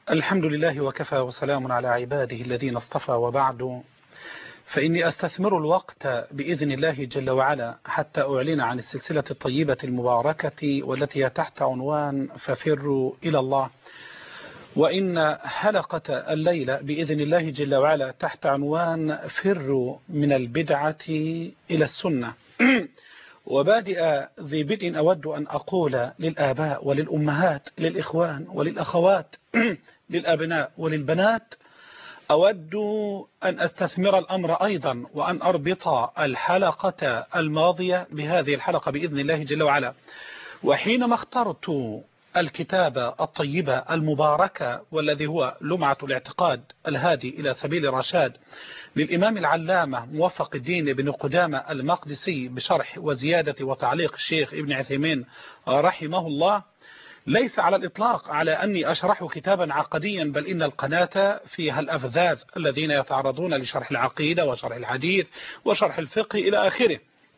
الحمد لله وكفى وسلام على عباده الذين اصطفى، وبعد فإني أستثمر الوقت بإذن الله جل وعلا حتى أعلن عن السلسلة الطيبة المباركة والتي تحت عنوان ففروا إلى الله. وإن حلقة الليلة بإذن الله جل وعلا تحت عنوان فروا من البدعة إلى السنة. وبادئ ذي بدء أود أن أقول للآباء وللأمهات، للإخوان وللأخوات، للأبناء وللبنات، أود أن أستثمر الأمر أيضا وأن أربط الحلقة الماضية بهذه الحلقة بإذن الله جل وعلا. وحينما اخترت الكتاب الطيبة المباركة والذي هو لمعة الاعتقاد الهادي إلى سبيل الرشاد للإمام العلامة موفق الدين بن قدامة المقدسي بشرح وزيادة وتعليق الشيخ ابن عثيمين رحمه الله، ليس على الإطلاق على أني أشرح كتابا عقديا، بل إن القناة فيها الأفذاذ الذين يتعرضون لشرح العقيدة وشرح الحديث وشرح الفقه إلى آخره.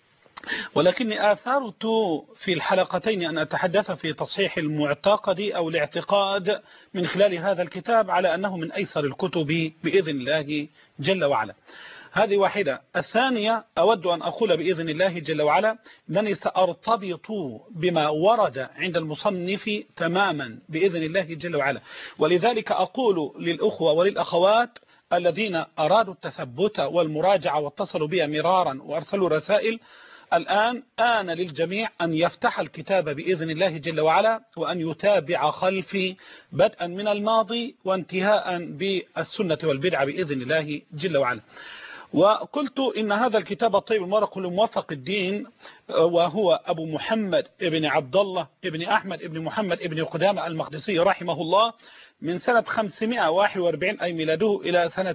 ولكني آثرت في الحلقتين أن أتحدث في تصحيح المعتقد أو الاعتقاد من خلال هذا الكتاب على أنه من أيسر الكتب بإذن الله جل وعلا. هذه واحدة. الثانية أود أن أقول بإذن الله جل وعلا أنني سأرتبط بما ورد عند المصنف تماما بإذن الله جل وعلا. ولذلك أقول للأخوة وللأخوات الذين أرادوا التثبت والمراجعة واتصلوا بي مرارا وأرسلوا رسائل، الآن آن للجميع أن يفتح الكتاب بإذن الله جل وعلا وأن يتابع خلفي بدءا من الماضي وانتهاء بالسنة والبدعة بإذن الله جل وعلا. وقلت إن هذا الكتاب الطيب المبارك لموفق الدين، وهو أبو محمد ابن عبد الله ابن أحمد ابن محمد ابن قدامة المقدسي رحمه الله، من سنة 541 أي ميلاده إلى سنة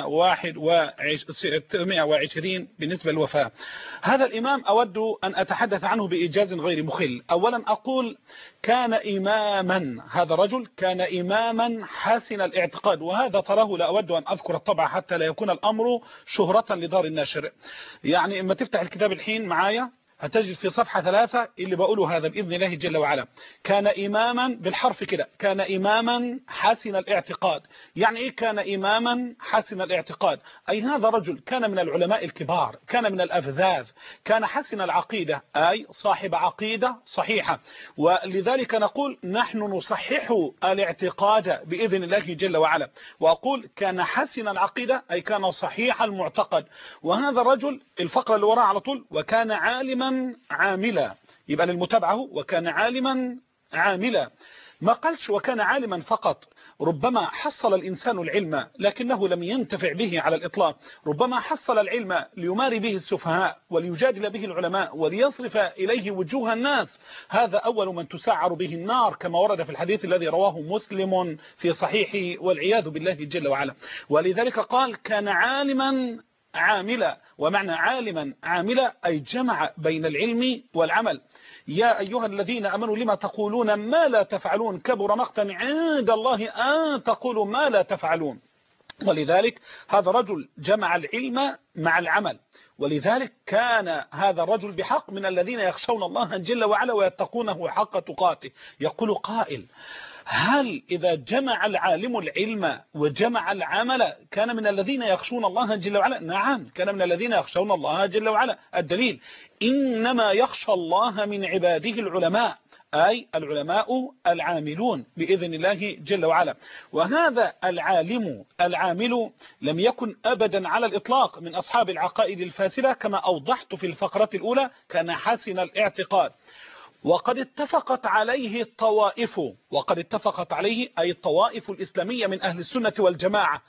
620 بالنسبة للوفاة. هذا الإمام أود أن أتحدث عنه بإيجاز غير مخل. أولا أقول كان إماما، هذا رجل كان إماما حسن الاعتقاد، وهذا تراه لا أود أن أذكر الطبع حتى لا يكون الأمر شهرة لدار الناشر. يعني إما تفتح الكتاب الحين معايا هتجد في صفحة 3 اللي بقوله هذا بإذن الله جل وعلا. كان إماما بالحرف كده، كان إماما حسن الاعتقاد. يعني إيه كان إماما حسن الاعتقاد؟ أي هذا رجل كان من العلماء الكبار، كان من الأفذاذ، كان حسن العقيدة، أي صاحب عقيدة صحيحة. ولذلك نقول نحن نصحح الاعتقاد بإذن الله جل وعلا. وأقول كان حسن العقيدة أي كان صحيح المعتقد. وهذا الرجل الفقرة اللي وراء على طول وكان عالما عاملا، يبقى للمتابعة وكان عالما عاملا. ما قالش وكان عالما فقط، ربما حصل الإنسان العلم لكنه لم ينتفع به على الإطلاق. ربما حصل العلم ليماري به السفهاء وليجادل به العلماء وليصرف إليه وجوه الناس. هذا أول من تسعر به النار كما ورد في الحديث الذي رواه مسلم في صحيحه والعياذ بالله جل وعلا. ولذلك قال كان عالما عاملا. ومعنى عالما عاملا أي جمع بين العلم والعمل. يا أيها الذين أمنوا لما تقولون ما لا تفعلون كبر مقتا عند الله أن تقولوا ما لا تفعلون. ولذلك هذا رجل جمع العلم مع العمل. ولذلك كان هذا الرجل بحق من الذين يخشون الله جل وعلا ويتقونه حق تقاته. يقول قائل هل إذا جمع العالم العلم وجمع العمل كان من الذين يخشون الله جل وعلا؟ نعم، كان من الذين يخشون الله جل وعلا. الدليل إنما يخشى الله من عباده العلماء، أي العلماء العاملون بإذن الله جل وعلا. وهذا العالم العامل لم يكن أبدا على الإطلاق من أصحاب العقائد الفاسدة كما أوضحت في الفقرة الأولى، كان حسن الاعتقاد. وقد اتفقت عليه الطوائف، وقد اتفقت عليه أي الطوائف الإسلامية من أهل السنة والجماعة،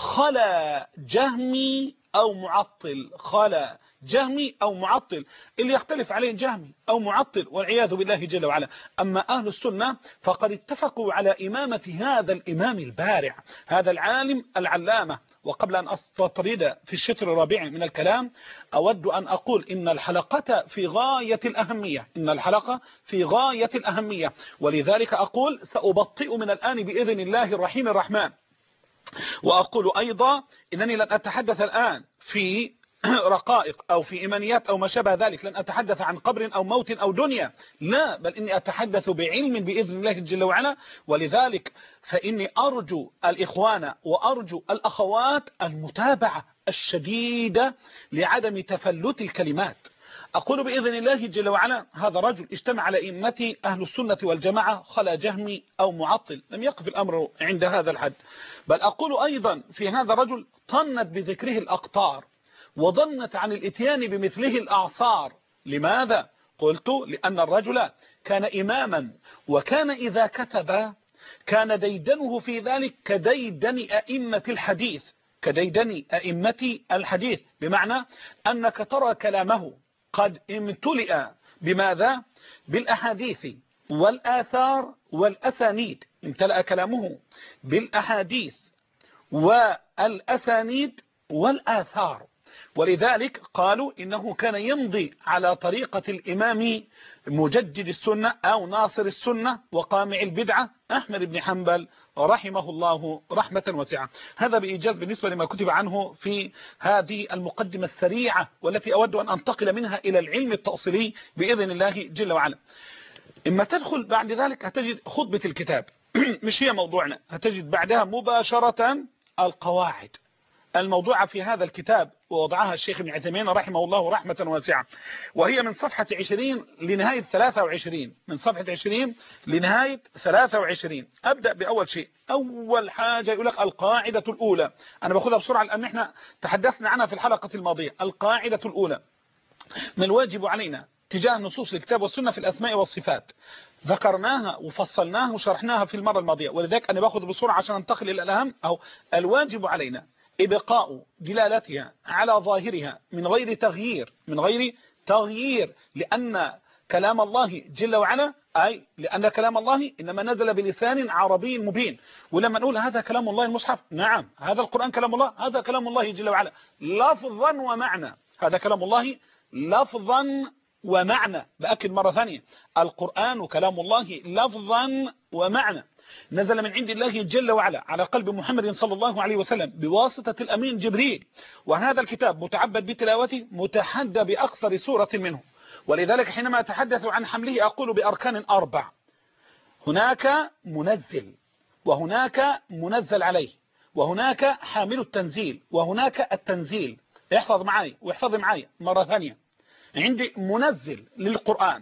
خلا جهمي أو معطل، خلا جهمي أو معطل، اللي يختلف عليه جهمي أو معطل والعياذ بالله جل وعلا. أما أهل السنة فقد اتفقوا على إمامة هذا الإمام البارع، هذا العالم العلامة. وقبل أن أستطرد في الشطر الرابع من الكلام أود أن أقول إن الحلقة في غاية الأهمية، إن الحلقة في غاية الأهمية. ولذلك أقول سأبطئ من الآن بإذن الله الرحيم الرحمن. وأقول أيضا إنني لن أتحدث الآن في رقائق أو في إيمانيات أو ما شابه ذلك، لن أتحدث عن قبر أو موت أو دنيا، لا، بل إني أتحدث بعلم بإذن الله جل وعلا. ولذلك فإني أرجو الإخوان وأرجو الأخوات المتابعة الشديدة لعدم تفلت الكلمات. أقول بإذن الله جل وعلا هذا رجل اجتمع على أئمة أهل السنة والجماعة خلا جهمي أو معطل، لم يقف الأمر عند هذا الحد، بل أقول أيضا في هذا رجل طنت بذكره الأقطار وضنت عن الاتيان بمثله الأعصار. لماذا؟ قلت لأن الرجل كان إماما، وكان إذا كتب كان ديدنه في ذلك كديدن أئمة الحديث، كديدن أئمة الحديث، بمعنى أنك ترى كلامه قد امتلئ بماذا؟ بالأحاديث والآثار والأسانيد، امتلأ كلامه بالأحاديث والأسانيد والآثار. ولذلك قالوا إنه كان يمضي على طريقة الإمام مجدد السنة أو ناصر السنة وقامع البدعة أحمد بن حنبل رحمه الله رحمة واسعة. هذا بإيجاز بالنسبة لما كتب عنه في هذه المقدمة السريعة، والتي أود أن أنتقل منها إلى العلم التأصيلي بإذن الله جل وعلا. إما تدخل بعد ذلك هتجد خطبة الكتاب مش هي موضوعنا، هتجد بعدها مباشرة القواعد الموضوعة في هذا الكتاب، ووضعها الشيخ ابن عثيمين رحمه الله رحمة واسعة، وهي من صفحة 20 لنهاية 23، من صفحة 20 لنهاية 23. أبدأ بأول شيء. أول حاجة يقول لك القاعدة الأولى، أنا باخدها بسرعة لأن احنا تحدثنا عنها في الحلقة الماضية. القاعدة الأولى: ما الواجب علينا تجاه نصوص الكتاب والسنة في الأسماء والصفات. ذكرناها وفصلناها وشرحناها في المرة الماضية، ولذلك أنا باخذ بسرعة عشان انتقل إلى الأهم. أو الواجب علينا إبقاء دلالتها على ظاهرها من غير تغيير، من غير تغيير، لأن كلام الله جل وعلا، أي لأن كلام الله إنما نزل بلسان عربي مبين. ولما نقول هذا كلام الله المصحف، نعم هذا القرآن كلام الله، هذا كلام الله جل وعلا لفظا ومعنى، هذا كلام الله لفظا ومعنى. بأكد مرة ثانية، القرآن كلام الله لفظا ومعنى، نزل من عند الله جل وعلا على قلب محمد صلى الله عليه وسلم بواسطة الأمين جبريل، وهذا الكتاب متعبد بتلاوته، متحدى بأقصر سورة منه. ولذلك حينما أتحدث عن حمله أقول بأركان 4: هناك منزل، وهناك منزل عليه، وهناك حامل التنزيل، وهناك التنزيل. احفظ معي واحفظ معي مرة ثانية. عندي منزل للقرآن،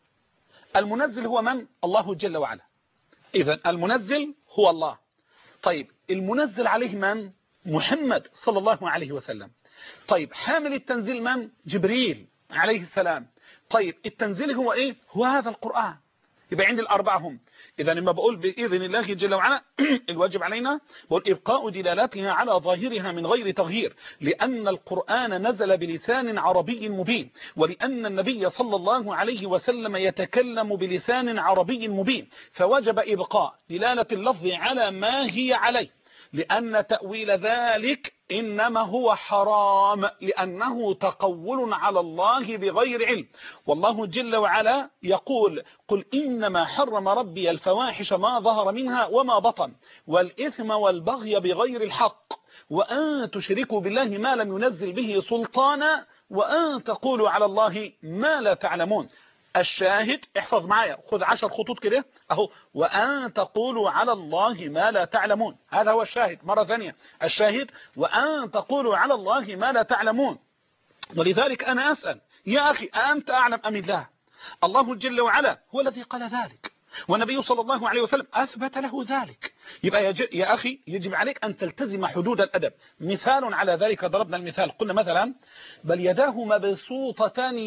المنزل هو من؟ الله جل وعلا، إذن المنزل هو الله. طيب المنزل عليه من؟ محمد صلى الله عليه وسلم. طيب حامل التنزيل من؟ جبريل عليه السلام. طيب التنزيل هو إيه؟ هو هذا القرآن. يبقى عندي الأربعة هم. إذا لما بقول بإذن الله جل وعلا الواجب علينا بقول إبقاء دلالاتها على ظاهرها من غير تغيير، لأن القرآن نزل بلسان عربي مبين، ولأن النبي صلى الله عليه وسلم يتكلم بلسان عربي مبين، فوجب إبقاء دلالة اللفظ على ما هي عليه، لأن تأويل ذلك إنما هو حرام، لأنه تقول على الله بغير علم. والله جل وعلا يقول: قل إنما حرم ربي الفواحش ما ظهر منها وما بطن والإثم والبغي بغير الحق وأن تشركوا بالله ما لم ينزل به سلطانا وأن تقولوا على الله ما لا تعلمون. الشاهد احفظ معايا، خذ 10 خطوط كده اهو: وأن تقولوا على الله ما لا تعلمون. هذا هو الشاهد. مرة ثانية الشاهد: وأن تقولوا على الله ما لا تعلمون. ولذلك أنا أسأل يا أخي: أنت أعلم أم الله؟ الله جل وعلا هو الذي قال ذلك، والنبي صلى الله عليه وسلم أثبت له ذلك. يبقى يا أخي يجب عليك أن تلتزم حدود الأدب. مثال على ذلك ضربنا المثال، قلنا مثلا: بل يداه مبسوطتان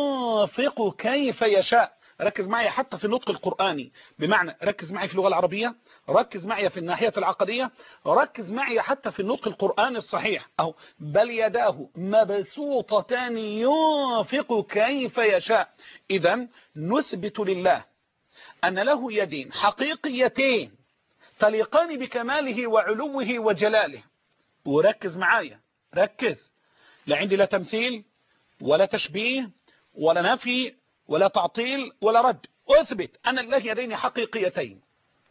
ينفق كيف يشاء. ركز معي حتى في النطق القرآني، بمعنى ركز معي في اللغة العربية، ركز معي في الناحية العقدية، ركز معي حتى في النطق القرآني الصحيح. أو بل يداه مبسوطتان ينفق كيف يشاء. إذن نثبت لله أن له يدين حقيقيتين تليقان بكماله وعلوه وجلاله. وركز معايا، ركز، لا عندي لا تمثيل ولا تشبيه ولا نفي ولا تعطيل ولا رد. أثبت أن الله يدين حقيقيتين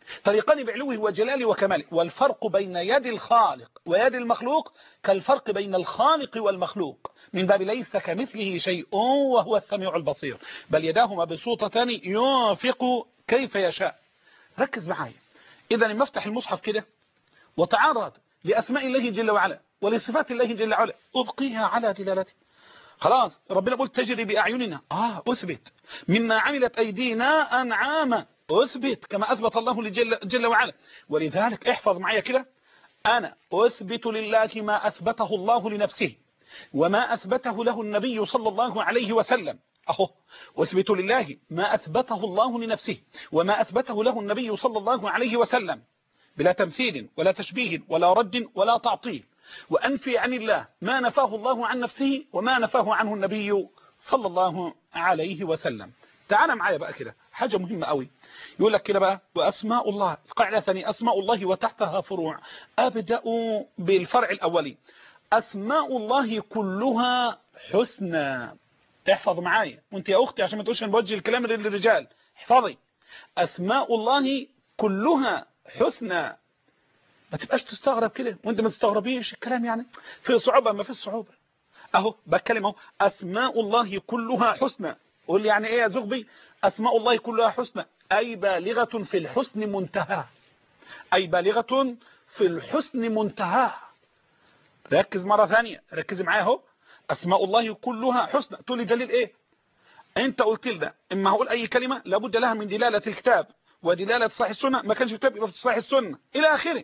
طريقان بعلوه وجلاله وكماله. والفرق بين يد الخالق ويد المخلوق كالفرق بين الخالق والمخلوق، من باب ليس كمثله شيء وهو السميع البصير، بل يداه مبسوطتان ينفق كيف يشاء. ركز معايا. إذا لما افتح المصحف كده وتعرض لأسماء الله جل وعلا ولصفات الله جل وعلا أبقيها على دلالته. خلاص ربنا يقول تجري بأعيننا، أثبت. مما عملت أيدينا أنعاما، أثبت كما أثبت الله جل وعلا. ولذلك احفظ معايا كده، أنا أثبت لله ما أثبته الله لنفسه وما أثبته له النبي صلى الله عليه وسلم. أثبت لله ما أثبته الله لنفسه وما أثبته له النبي صلى الله عليه وسلم بلا تمثيل ولا تشبيه ولا رد ولا تعطيل، وأنفي عن الله ما نفاه الله عن نفسه وما نفاه عنه النبي صلى الله عليه وسلم. تعال معايا بقى كده حاجة مهمة قوي. يقول لك كده بقى وأسماء الله، القاعدة الثانية أسماء الله وتحتها فروع. أبدأ بالفرع الأولي. أسماء الله كلها حسنى. احفظ معايا وانت يا أختي عشان ما تقولش أنا بوجه الكلام للرجال، احفظي. أسماء الله كلها حسنى. ما تبقاش تستغرب كده وانت ما تستغربيش الكلام، يعني في صعوبة ما في صعوبة. بتكلم أسماء الله كلها حسنى. قول لي يعني ايه يا زغبي؟ أسماء الله كلها حسنى أي بالغة في الحسن منتهى، أي بالغة في الحسن منتهى. ركز مرة ثانية، ركز معايا أسماء الله كلها حسنى. تقول لي دليل ايه؟ انت قلت لنا اما هقول اي كلمة لابد لها من دلالة الكتاب ودلالة صحيح السنة، ما كانش الكتاب يبقى في صحيح السنة إلى آخره.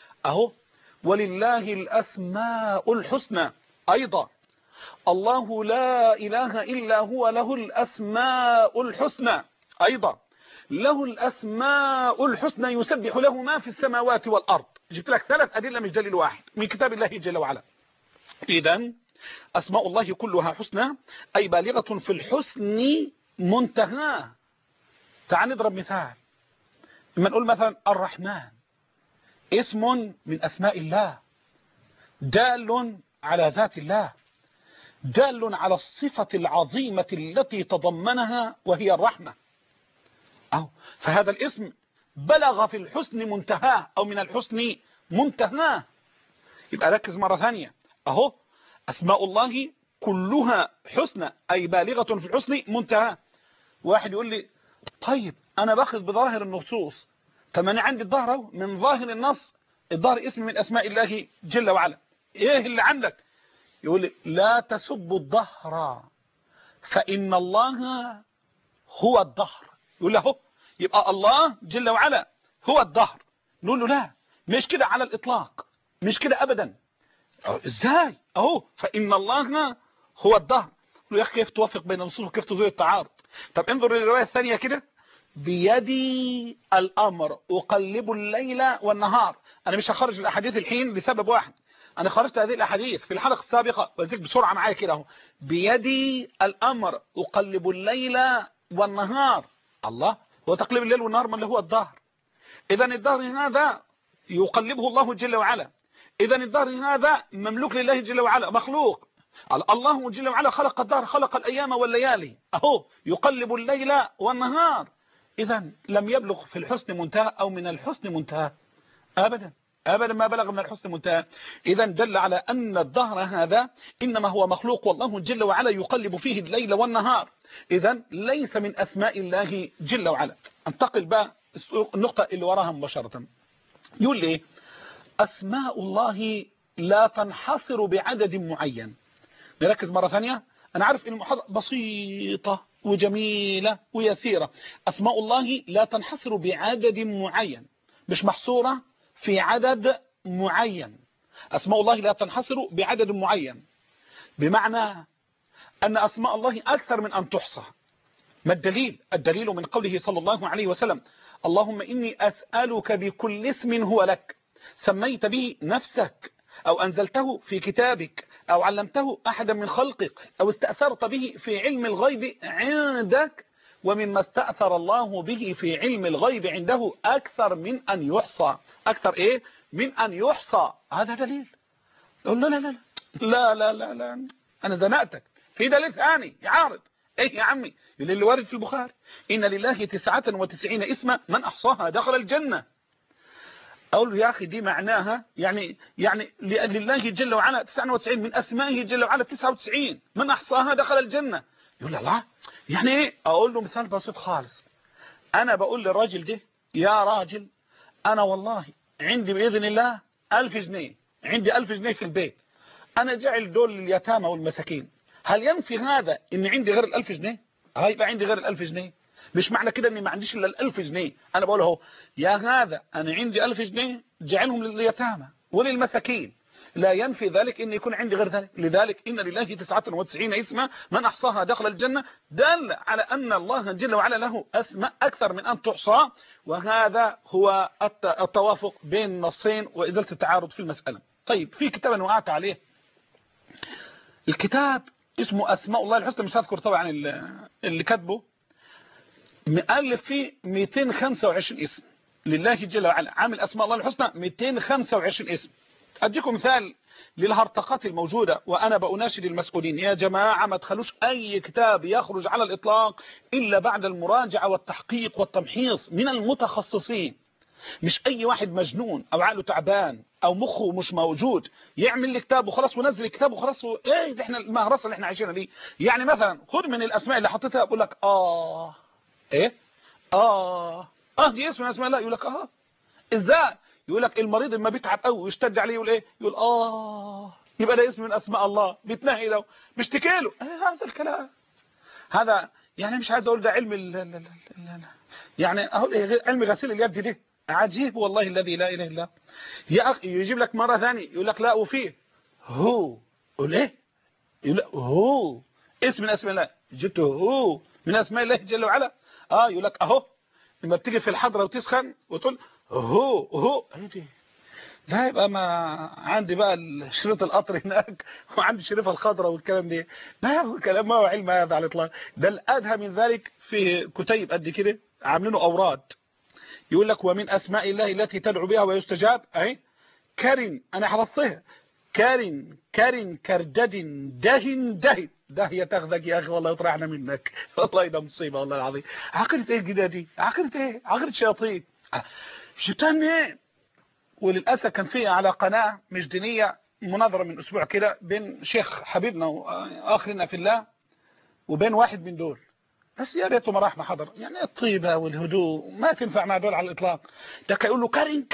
ولله الأسماء الحسنى أيضا. الله لا إله إلا هو له الأسماء الحسنى أيضا. له الأسماء الحسنى يسبح له ما في السماوات والأرض. جبت لك 3 أدلة مش دليل واحد من كتاب الله جل وعلا. إذن أسماء الله كلها حسنى أي بالغة في الحسن منتهى. تعال نضرب مثال. لما نقول مثلا الرحمن اسم من أسماء الله دال على ذات الله، دال على الصفة العظيمة التي تضمنها وهي الرحمة. فهذا الاسم بلغ في الحسن منتهاه أو من الحسن منتهاه. يبقى ركز مرة ثانية. أسماء الله كلها حسنى أي بالغة في الحسن منتهاه. واحد يقول لي طيب أنا باخذ بظاهر النصوص، طب أنا عندي الظاهر من ظاهر النص، الظاهر اسم من أسماء الله جل وعلا، إيه اللي عندك؟ يقول لي لا تسبوا الظهر فإن الله هو الظهر. يقول له يبقى الله جل وعلا هو الظهر. نقول له لا مش كده على الإطلاق، مش كده أبدا. إزاي؟ فإن الله هو الظهر. يا أخي كيف توفق بين النصوص وكيف تزول التعارض؟ طب انظر للرواية الثانية كده، بيدي الأمر أقلب الليل والنهار. أنا مش هخرج الأحاديث الحين لسبب واحد، أنا خرجت هذه الأحاديث في الحلقة السابقة وذلك بسرعة معايا كده. بيدي الأمر أقلب الليل والنهار. الله هو تقليب الليل والنهار من اللي هو الظهر. إذا الظهر هذا يقلبه الله جل وعلا، إذا الظهر هذا مملوك لله جل وعلا، مخلوق. الله جل وعلا خلق الظهر، خلق الأيام والليالي، يقلب الليل والنهار. إذا لم يبلغ في الحسن منتهى أو من الحسن منتهى أبدا، أبدا ما بلغ من الحسن منتهى. إذا دل على أن الظهر هذا إنما هو مخلوق والله جل وعلا يقلب فيه الليل والنهار. إذا ليس من أسماء الله جل وعلا. انتقل بقى النقطة اللي وراها مباشرة. يقول لي أسماء الله لا تنحصر بعدد معين. نركز مرة ثانية. أنا عارف إن المحاضرة بسيطة وجميلة ويسيرة. أسماء الله لا تنحصر بعدد معين، مش محصورة في عدد معين. أسماء الله لا تنحصر بعدد معين، بمعنى أن أسماء الله أكثر من أن تحصى. ما الدليل؟ الدليل من قوله صلى الله عليه وسلم اللهم إني أسألك بكل اسم هو لك سميت به نفسك أو أنزلته في كتابك أو علمته أحدا من خلقك أو استأثرت به في علم الغيب عندك ومما استأثر الله به في علم الغيب عنده أكثر من أن يحصى. أكثر إيه؟ من أن يحصى. هذا دليل. لا لا لا لا لا لا لا أنا زنقتك في دليل ثاني يعارض. إيه يا عمي؟ اللي وارد في البخاري إن لله 99 اسما من أحصاها دخل الجنة. أقول له يا أخي دي معناها يعني لله جل وعلا 99 من أسمائه جل وعلا 99 من أحصاها دخل الجنة. يقول لا يعني إيه؟ أقول له مثال بسيط خالص. أنا بقول للراجل ده يا راجل أنا والله عندي بإذن الله 1000 جنيه، عندي 1000 جنيه في البيت، أنا جعل دول لليتامى والمساكين. هل ينفي هذا إن عندي غير ال1000 جنيه؟ هيبقى عندي غير ال1000 جنيه. مش معنى كده إني ما عنديش إلا ال1000 جنيه. أنا بقول اهو يا هذا أنا عندي 1000 جنيه جعلهم لليتامى وللمساكين، لا ينفي ذلك إن يكون عندي غير ذلك. لذلك إن لله 99 اسما من أحصاها دخل الجنة، دل على أن الله جل وعلا له أسماء أكثر من أن تحصى. وهذا هو التوافق بين النصين وإزالة التعارض في المسألة. طيب في كتاب أنا وقعت عليه، الكتاب اسمه أسماء الله الحسنى، مش هذكر طبعا اللي كاتبه، مؤلف فيه 225 اسم لله جل وعلا، عامل أسماء الله الحسنى 225 اسم. أديكم مثال للهرطقات الموجودة، وأنا بأناشد المسؤولين يا جماعة ما تخلوش أي كتاب يخرج على الإطلاق إلا بعد المراجعة والتحقيق والتمحيص من المتخصصين. مش أي واحد مجنون أو عقله تعبان أو مخه مش موجود يعمل لي كتاب وخلاص ونزل كتاب وخلاص. إيه ده؟ إحنا المهرسة اللي إحنا عايشينها دي. يعني مثلا خد من الأسماء اللي حطيتها أقول لك إيه دي اسم من أسماء الله. يقول لك إزاي؟ يقول لك المريض لما بيتعب قوي ويشتد عليه يقول إيه؟ يقول يبقى ده اسم من أسماء الله، بيتنهي له بيشتكي له. هذا الكلام هذا يعني مش عايز أقول ده علم يعني علم غسيل اليد ده عجيب والله الذي لا إله إلا. يا أخي يجيب لك مرة ثانية يقول لك لا وفيه هو. قول إيه؟ يقول لك هو اسم من أسماء الله، جبته هو من أسماء الله جل وعلا. يقول لك أهو لما بتيجي في الحضرة وتسخن وتقول هو ايه. لا يبقى ما عندي بقى شريط القطر هناك وعندي شريفة الخضراء والكلام ده. لا هو كلام ما هو علم هذا على الإطلاق. ده الأدهى من ذلك في كتيب قد كده عاملينه أوراد. يقول لك ومن أسماء الله التي تدعو بها ويستجاب أهي كرن، أنا حفظتها، كرن كردد دهن ده هي تاخذك يا أخي والله يطرحنا منك. والله ده مصيبة والله العظيم. عقيدة إيه كده دي؟ عقيدة إيه؟ عقيدة شياطين. شيطان إيه؟ وللأسف كان فيه على قناة مش دينية مناظرة من أسبوع كده بين شيخ حبيبنا وآخرنا في الله وبين واحد من دول، بس يا ريته ما راح ما حضر. يعني الطيبة والهدوء ما تنفع مع دول على الإطلاق. ده كان يقول له كرن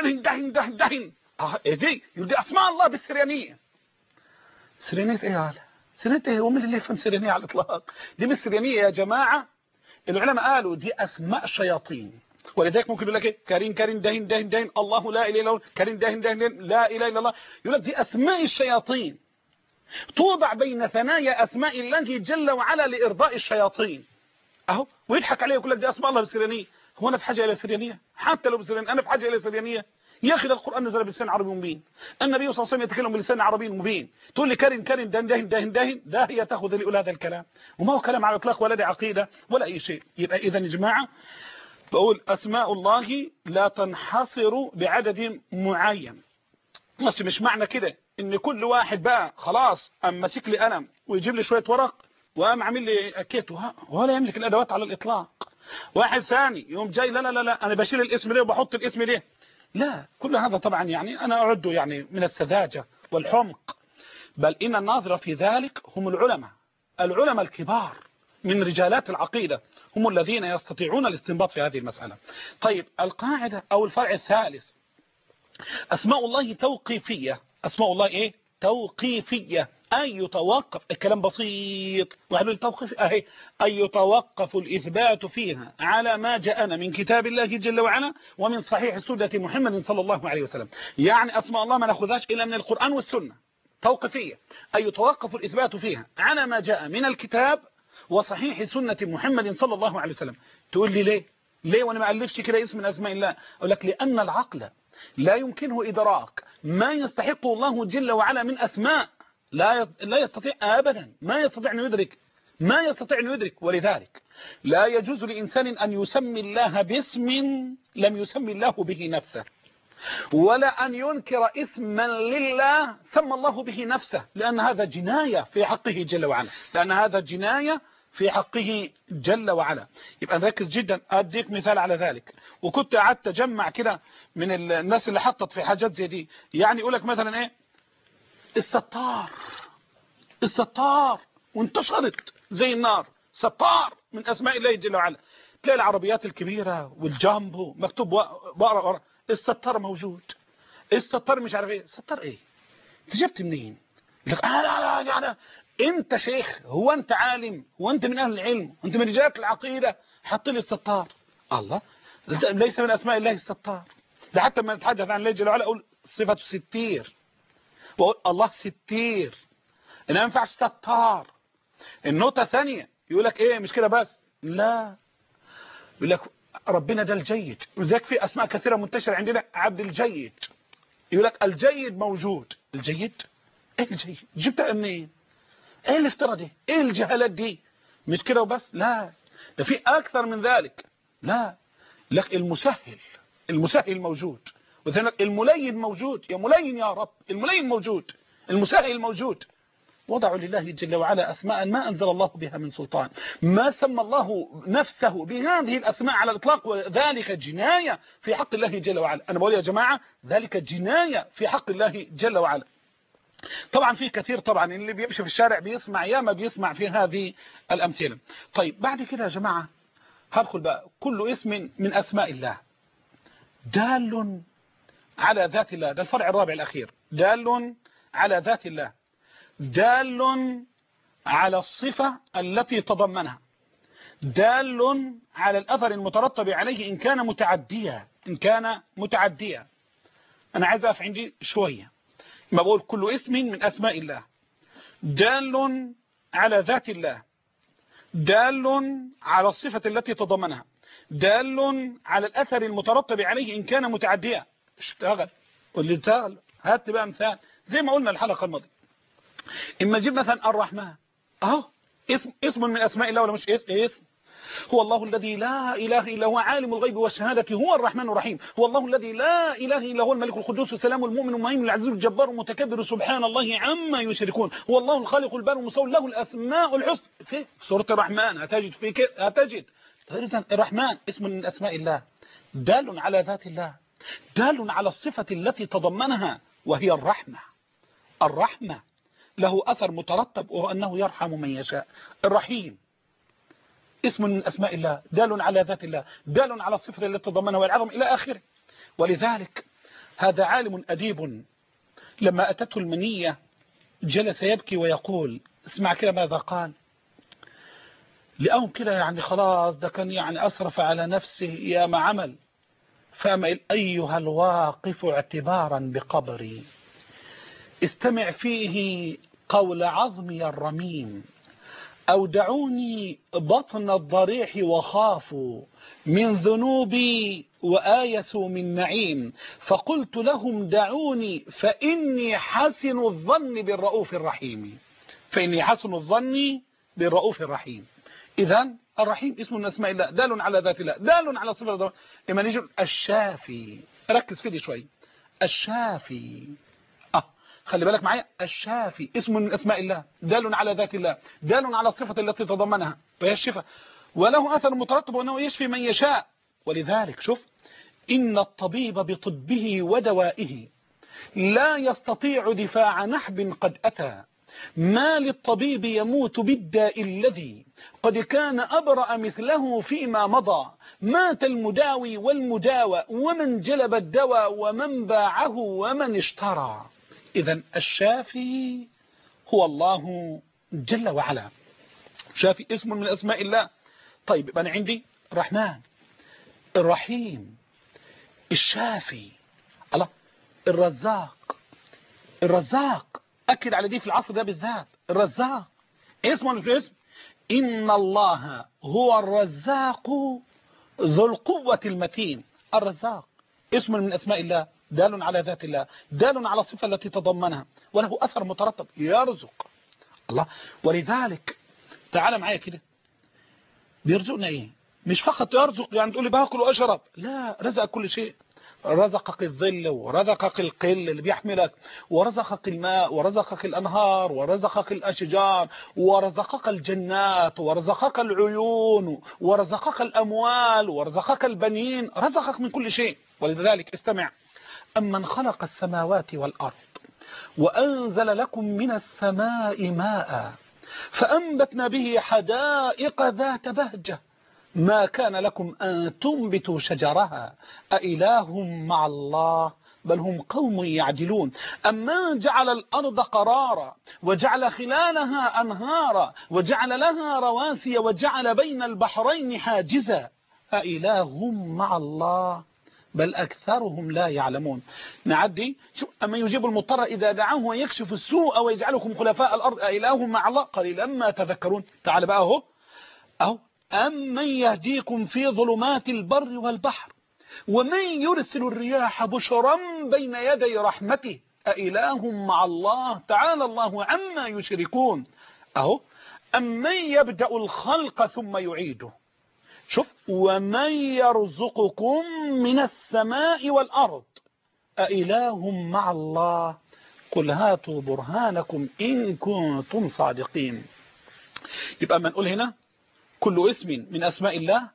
دهن إيه دي؟ يقول دي أسماء الله بالسريانية. سريانية إيه هذا؟ سريانية إيه؟ ومن اللي يفهم سريانية على الإطلاق؟ دي مش سريانية يا جماعة. العلماء قالوا دي أسماء شياطين. ولذلك ممكن يقول لك ايه كرين دهن الله لا اله الا هو كرين دهن لا اله الا الله. يقول لك دي اسماء الشياطين توضع بين ثنايا اسماء الله جل وعلا لارضاء الشياطين. اهو ويضحك عليه يقول لك دي اسماء الله بالسريانيه. هو انا في حاجه الى سريانيه؟ حتى لو بالسريانيه انا في حاجه الى سريانيه؟ يا اخي القران نزل بلسان عربي مبين، النبي صلى الله عليه وسلم يتكلم بلسان عربي مبين، تقول لي كرين دهن ده هي تاخذ لي هذا الكلام، وما هو كلام على الاطلاق ولا دي عقيده ولا اي شيء. يبقى اذا يا جماعه بقول أسماء الله لا تنحصر بعدد معين. بس مش معنى كده ان كل واحد بقى خلاص اما ماسك لي قلم ويجيب لي شوية ورق وقام عامل لي اكيته ولا يملك الادوات على الاطلاق. واحد ثاني يوم جاي لا انا بشيل الاسم ليه وبحط الاسم ليه. لا كل هذا طبعا يعني انا اعده يعني من السذاجة والحمق. بل ان الناظر في ذلك هم العلماء الكبار من رجالات العقيدة، هم الذين يستطيعون الاستنباط في هذه المسألة. طيب القاعدة أو الفرع الثالث أسماء الله توقيفية. أسماء الله إيه؟ توقيفية، أي يتوقف. الكلام بسيط وعلى التوقيف أهي أي يتوقف الإثبات فيها على ما جاءنا من كتاب الله جل وعلا ومن صحيح سنة محمد صلى الله عليه وسلم. يعني أسماء الله ما نأخذهاش إلا من القرآن والسنة. توقيفية أي يتوقف الإثبات فيها على ما جاء من الكتاب وصحيح سنة محمد صلى الله عليه وسلم. تقول لي ليه وانا ما ألفش كده اسم من أسماء الله؟ أقول لك لأن العقل لا يمكنه إدراك ما يستحقه الله جل وعلا من أسماء. لا يستطيع أبدا، ما يستطيع أن يدرك. ولذلك لا يجوز لإنسان أن يسمي الله باسم لم يسمي الله به نفسه، ولا أن ينكر اسما لله سمى الله به نفسه، لأن هذا جناية في حقه جل وعلا. يبقى نركز جدا. أديك مثال على ذلك. وكنت قعدت اجمع كده من الناس اللي حطت في حاجات زي دي. يعني يقول لك مثلا ايه الستار، الستار، وانتشرت زي النار. ستار من اسماء الله جل وعلا. تلاقي العربيات الكبيره والجامبو مكتوب ورا الستار موجود. الستار مش عارف ايه. ستار ايه؟ انت جبت منين؟ يقول لك لا انت شيخ، هو انت عالم، هو انت من اهل العلم، انت من رجال العقيده، حط لي الستار. الله، ليس من اسماء الله الستار. ده حتى لما نتحدث عن الله جل وعلا اقول صفه ستير، واقول الله ستير، انما ما ينفعش ستار. النقطه الثانيه يقول لك ايه مش كده بس، لا، يقول لك ربنا ده الجيد، وذلك في اسماء كثيره منتشره عندنا. عبد الجيد، يقول لك الجيد موجود. الجيد ايه الجيد؟ جبتها منين؟ ايه الافتراء دي؟ ايه الجهالات دي؟ مش كده وبس، لا، ده في اكثر من ذلك. لا، لك المسهل، المسهل موجود، وذلك الملين موجود. يا ملين يا رب، الملين موجود، المسهل موجود. وضعوا لله جل وعلا أسماء ما أنزل الله بها من سلطان، ما سمى الله نفسه بهذه الأسماء على الإطلاق، وذلك جناية في حق الله جل وعلا. أنا بقول يا جماعة ذلك جناية في حق الله جل وعلا. طبعا في كثير، طبعا اللي بيمشي في الشارع بيسمع، ياما بيسمع في هذه الأمثلة. طيب بعد كده يا جماعة هدخل بقى كل اسم من أسماء الله دال على ذات الله. ده الفرع الرابع الأخير، دال على ذات الله، دال على الصفة التي تضمنها، دال على الأثر المترتب عليه إن كان متعديا، إن كان متعديا. أنا عايز أقف عندي شوية. ما بقول كل اسم من أسماء الله دال على ذات الله، دال على الصفة التي تضمنها، دال على الأثر المترتب عليه إن كان متعديا. اشتغل، قل لي اشتغل، هات بقى مثال زي ما قلنا الحلقة الماضية. إما نجيب مثلا الرحمن، أهو اسم من أسماء الله ولا مش اسم؟ هو الله الذي لا إله إلا هو عالم الغيب والشهادة هو الرحمن الرحيم. هو الله الذي لا إله إلا هو الملك القدوس السلام المؤمن المهيمن العزيز الجبار المتكبر سبحان الله عما يشركون. هو الله الخالق البارئ المصور له الأسماء الحسنى. في سورة الرحمن هتجد في كده، هتجد الرحمن اسم من أسماء الله دال على ذات الله، دال على الصفة التي تضمنها وهي الرحمة. الرحمة له أثر مترتب وهو أنه يرحم من يشاء. الرحيم اسم من أسماء الله دال على ذات الله، دال على الصفة التي تضمنها والعظم إلى آخره. ولذلك هذا عالم أديب لما أتته المنية جلس يبكي ويقول، اسمع كده ماذا قال، لقاهم كده يعني خلاص ده كان يعني أسرف على نفسه يا ما عمل، فأما أيها الواقف اعتبارا بقبري استمع فيه قول عظمي الرميم، أودعوني بطن الضريح وخافوا من ذنوبي وآيسوا من نعيم، فقلت لهم دعوني فإني حسن الظن بالرؤوف الرحيم، فإني حسن الظن بالرؤوف الرحيم. إذن الرحيم اسم من أسماء الله دال على ذات الله، دال على صفة الله. إما نيجي الشافي، ركز في دي شوي، الشافي، خلي بالك معايا، الشافي اسم من اسماء الله دال على ذات الله، دال على الصفة التي تضمنها وهي الشفاء، وله اثر مترتب وانه يشفي من يشاء. ولذلك شوف، ان الطبيب بطبه ودوائه لا يستطيع دفاع نحب قد اتى، ما للطبيب يموت بالداء الذي قد كان أبرأ مثله فيما مضى، مات المداوي والمداوى ومن جلب الدواء ومن باعه ومن اشترى. إذن الشافي هو الله جل وعلا، شافي اسم من أسماء الله. طيب أنا عندي الرحمن، الرحيم، الشافي، الله، الرزاق. الرزاق أكد على دي في العصر ده بالذات، الرزاق اسم ولا مش اسم؟ إن الله هو الرزاق ذو القوة المتين. الرزاق اسم من أسماء الله دال على ذات الله، دال على الصفة التي تضمنها وله أثر مترتب، يرزق الله. ولذلك تعال معايا كده، بيرزقنا إيه؟ مش فقط يرزق يعني تقول لي باكل وأشرب، لا، رزق كل شيء. رزقك الظل ورزقك القل اللي بيحملك، ورزقك الماء ورزقك الأنهار ورزقك الأشجار ورزقك الجنات ورزقك العيون ورزقك الأموال ورزقك البنين، رزقك من كل شيء. ولذلك استمع: أمن خلق السماوات والأرض وأنزل لكم من السماء ماء فأنبتنا به حدائق ذات بهجة ما كان لكم أن تنبتوا شجرها أإله مع الله بل هم قوم يعدلون. أمن جعل الأرض قرارا وجعل خلالها أنهارا وجعل لها رواسي وجعل بين البحرين حاجزا أإله مع الله بل أكثرهم لا يعلمون. نعدي: أما يجيب المضطر إذا دعاه ويكشف السوء ويجعلكم خلفاء الأرض أإله مع الله قليلا ما تذكرون. تعال بقى أهو أمن يهديكم في ظلمات البر والبحر ومن يرسل الرياح بشرا بين يدي رحمته أإله مع الله تعالى الله عما يشركون. أهو أمن يبدأ الخلق ثم يعيده. شوف: ومن يرزقكم من السماء والأرض أإله مع الله قل هاتوا برهانكم إن كنتم صادقين. يبقى ما نقول هنا: كل اسم من أسماء الله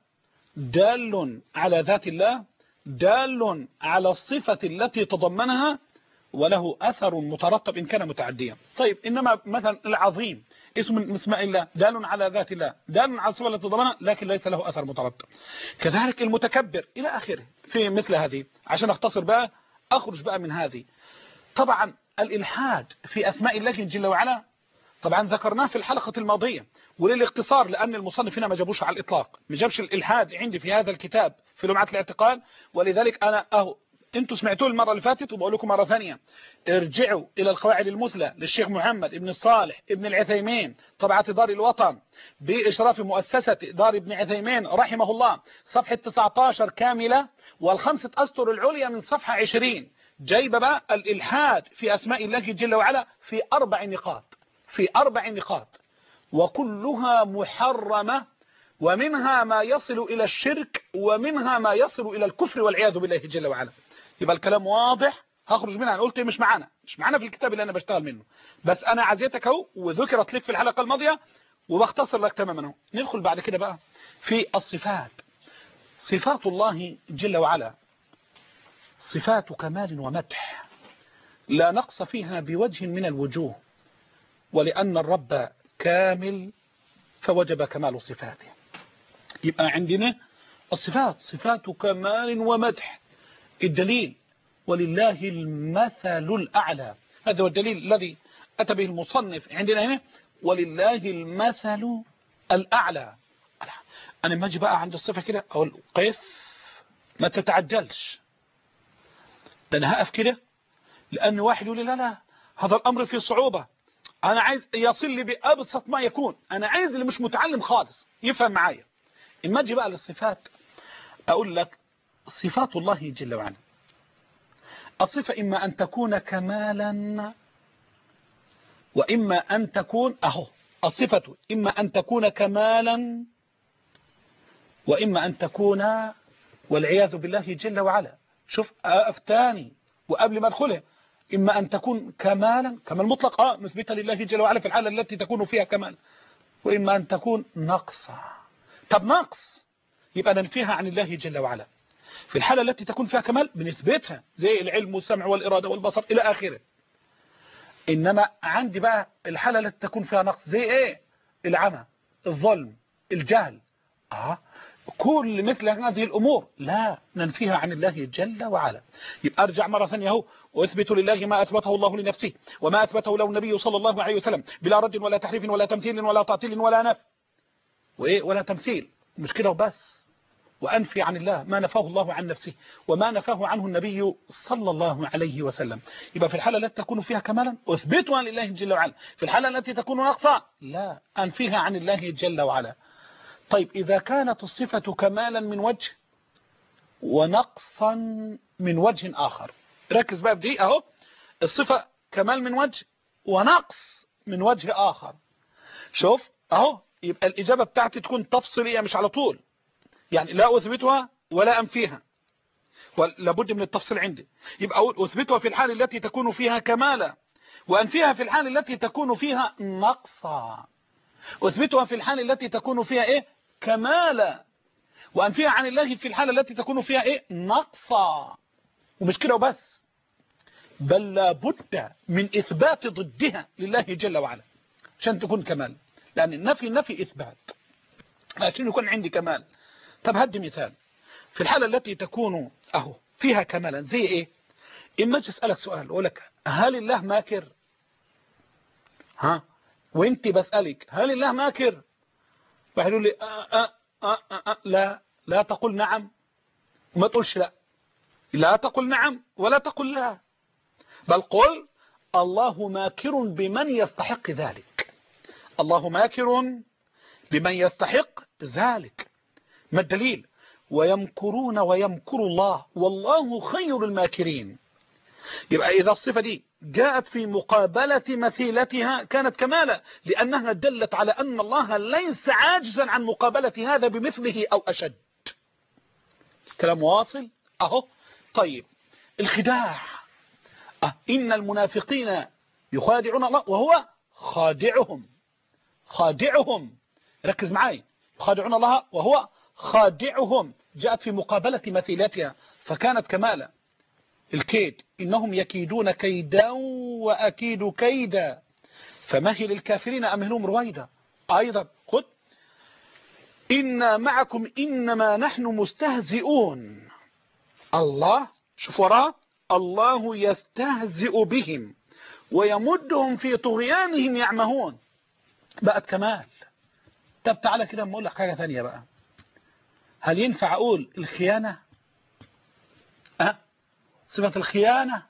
دال على ذات الله دال على الصفة التي تضمنها وله أثر مترتب إن كان متعديا. طيب، إنما مثلا العظيم اسم من اسماء الله دال على ذات الله دال على الصفة التي تضمنها لكن ليس له أثر مترتب. كذلك المتكبر إلى آخره في مثل هذه. عشان أختصر بقى أخرج بقى من هذه. طبعا الإلحاد في أسماء الله جل وعلا طبعا ذكرناه في الحلقة الماضية، وللاختصار لأن المصنف هنا ما جابوش على الإطلاق، ما جابش الإلحاد عندي في هذا الكتاب في لمعة الاعتقاد، ولذلك أنا انتوا سمعتوه المرة اللي فاتت وبقول لكم مرة ثانية: ارجعوا إلى القواعد المثلى للشيخ محمد ابن الصالح ابن العثيمين طبعة دار الوطن بإشراف مؤسسة دار ابن عثيمين رحمه الله، صفحة 19 كاملة والخمسة أسطر العليا من صفحة 20. جايب بقى الإلحاد في أسماء الله جل وعلا في 4 نقاط، في 4 نقاط وكلها محرمة، ومنها ما يصل إلى الشرك ومنها ما يصل إلى الكفر والعياذ بالله جل وعلا. يبقى الكلام واضح. هخرج منها. أنا قلت مش معانا في الكتاب اللي أنا بشتغل منه، بس أنا عزيتك اهو وذكرت لك في الحلقة الماضية وبختصر لك تماما اهو. ندخل بعد كده بقى في الصفات. صفات الله جل وعلا صفات كمال ومدح لا نقص فيها بوجه من الوجوه، ولأن الرب كامل فوجب كمال صفاته. يبقى عندنا الصفات صفات كمال ومدح. الدليل: ولله المثل الأعلى. هذا هو الدليل الذي أتى به المصنف عندنا هنا: ولله المثل الأعلى. أنا ما أجي بقى عند الصفة كده أقول قف، ما تتعجلش، ده أنا هقف كده لأن واحد يقول لي لا هذا الأمر فيه صعوبة، أنا عايز يصل لي بأبسط ما يكون، أنا عايز اللي مش متعلم خالص يفهم معايا. إما أجي بقى للصفات أقول لك: صفات الله جل وعلا الصفة إما أن تكون كمالا وإما أن تكون الصفة إما أن تكون كمالا وإما أن تكون والعياذ بالله جل وعلا. شوف أفتاني وقبل ما أدخله: إما أن تكون كمالا كمال مطلق مثبتة لله جل وعلا في الحالة التي تكون فيها كمال، وإما أن تكون نقصا. طب نقص يبقى ننفيها عن الله جل وعلا. في الحالة التي تكون فيها كمال بنثبتها زي العلم والسمع والإرادة والبصر إلى آخره. إنما عندي بقى الحالة التي تكون فيها نقص زي إيه؟ العمى، الظلم، الجهل، كل مثل هذه الأمور لا ننفيها عن الله جل وعلا. يبقى أرجع مرة ثانية وأثبت لله ما أثبته الله لنفسه وما أثبته له النبي صلى الله عليه وسلم بلا رد ولا تحريف ولا تمثيل ولا تعطيل ولا نفي ولا تمثيل. مش كده وبس، وأنفي عن الله ما نفاه الله عن نفسه وما نفاه عنه النبي صلى الله عليه وسلم. يبقى في الحالة التي تكون فيها كمالا أثبتها لله جل وعلا، في الحالة التي تكون نقصا لا أنفيها عن الله جل وعلا. طيب، إذا كانت الصفة كمالا من وجه ونقصا من وجه آخر، ركز بقى بدي الصفة كمال من وجه ونقص من وجه آخر. شوف يبقى الإجابة بتاعتي تكون تفصيلية مش على طول، يعني لا أثبتها ولا أنفيها، ولابد من التفصيل عندي. يبقى أقول أثبتها في الحال التي تكون فيها كمالا، وأنفيها في الحال التي تكون فيها نقصا. أثبتها في الحال التي تكون فيها إيه؟ كمالا، وأنفيها عن الله في الحالة التي تكون فيها إيه؟ نقصا. ومش كده وبس، بل لابد من إثبات ضدها لله جل وعلا عشان تكون كمال، لأن النفي إثبات عشان يكون عندي كمال. طب هدي مثال في الحالة التي تكون فيها كمالا زي إيه؟ إما أجي أسألك سؤال أقول لك هل الله ماكر؟ وانت بسألك هل الله ماكر؟ واحد يقول لي لا تقول نعم وما تقولش لا، لا تقل نعم ولا تقل لا، بل قل الله ماكر بمن يستحق ذلك، الله ماكر بمن يستحق ذلك. ما الدليل؟ ويمكرون ويمكر الله والله خير الماكرين. يبقى إذا الصفة دي جاءت في مقابلة مثيلتها كانت كمالا، لأنها دلت على أن الله ليس عاجزا عن مقابلة هذا بمثله أو أشد. كلام واصل طيب الخداع، إن المنافقين يخادعون الله وهو خادعهم. ركز معي، يخادعون الله وهو خادعهم، جاءت في مقابلة مثيلتها فكانت كمالا. الكيد، إنهم يكيدون كيدا وأكيد كيدا فمهل الكافرين أمهلهم رويدا. أيضا خذ إنا معكم إنما نحن مستهزئون. الله شوف وراه، الله يستهزئ بهم ويمدهم في طغيانهم يعمهون. بقت كمال. طب تعالى كده نقول لك حاجة ثانية بقى، هل ينفع أقول الخيانة؟ صفة الخيانة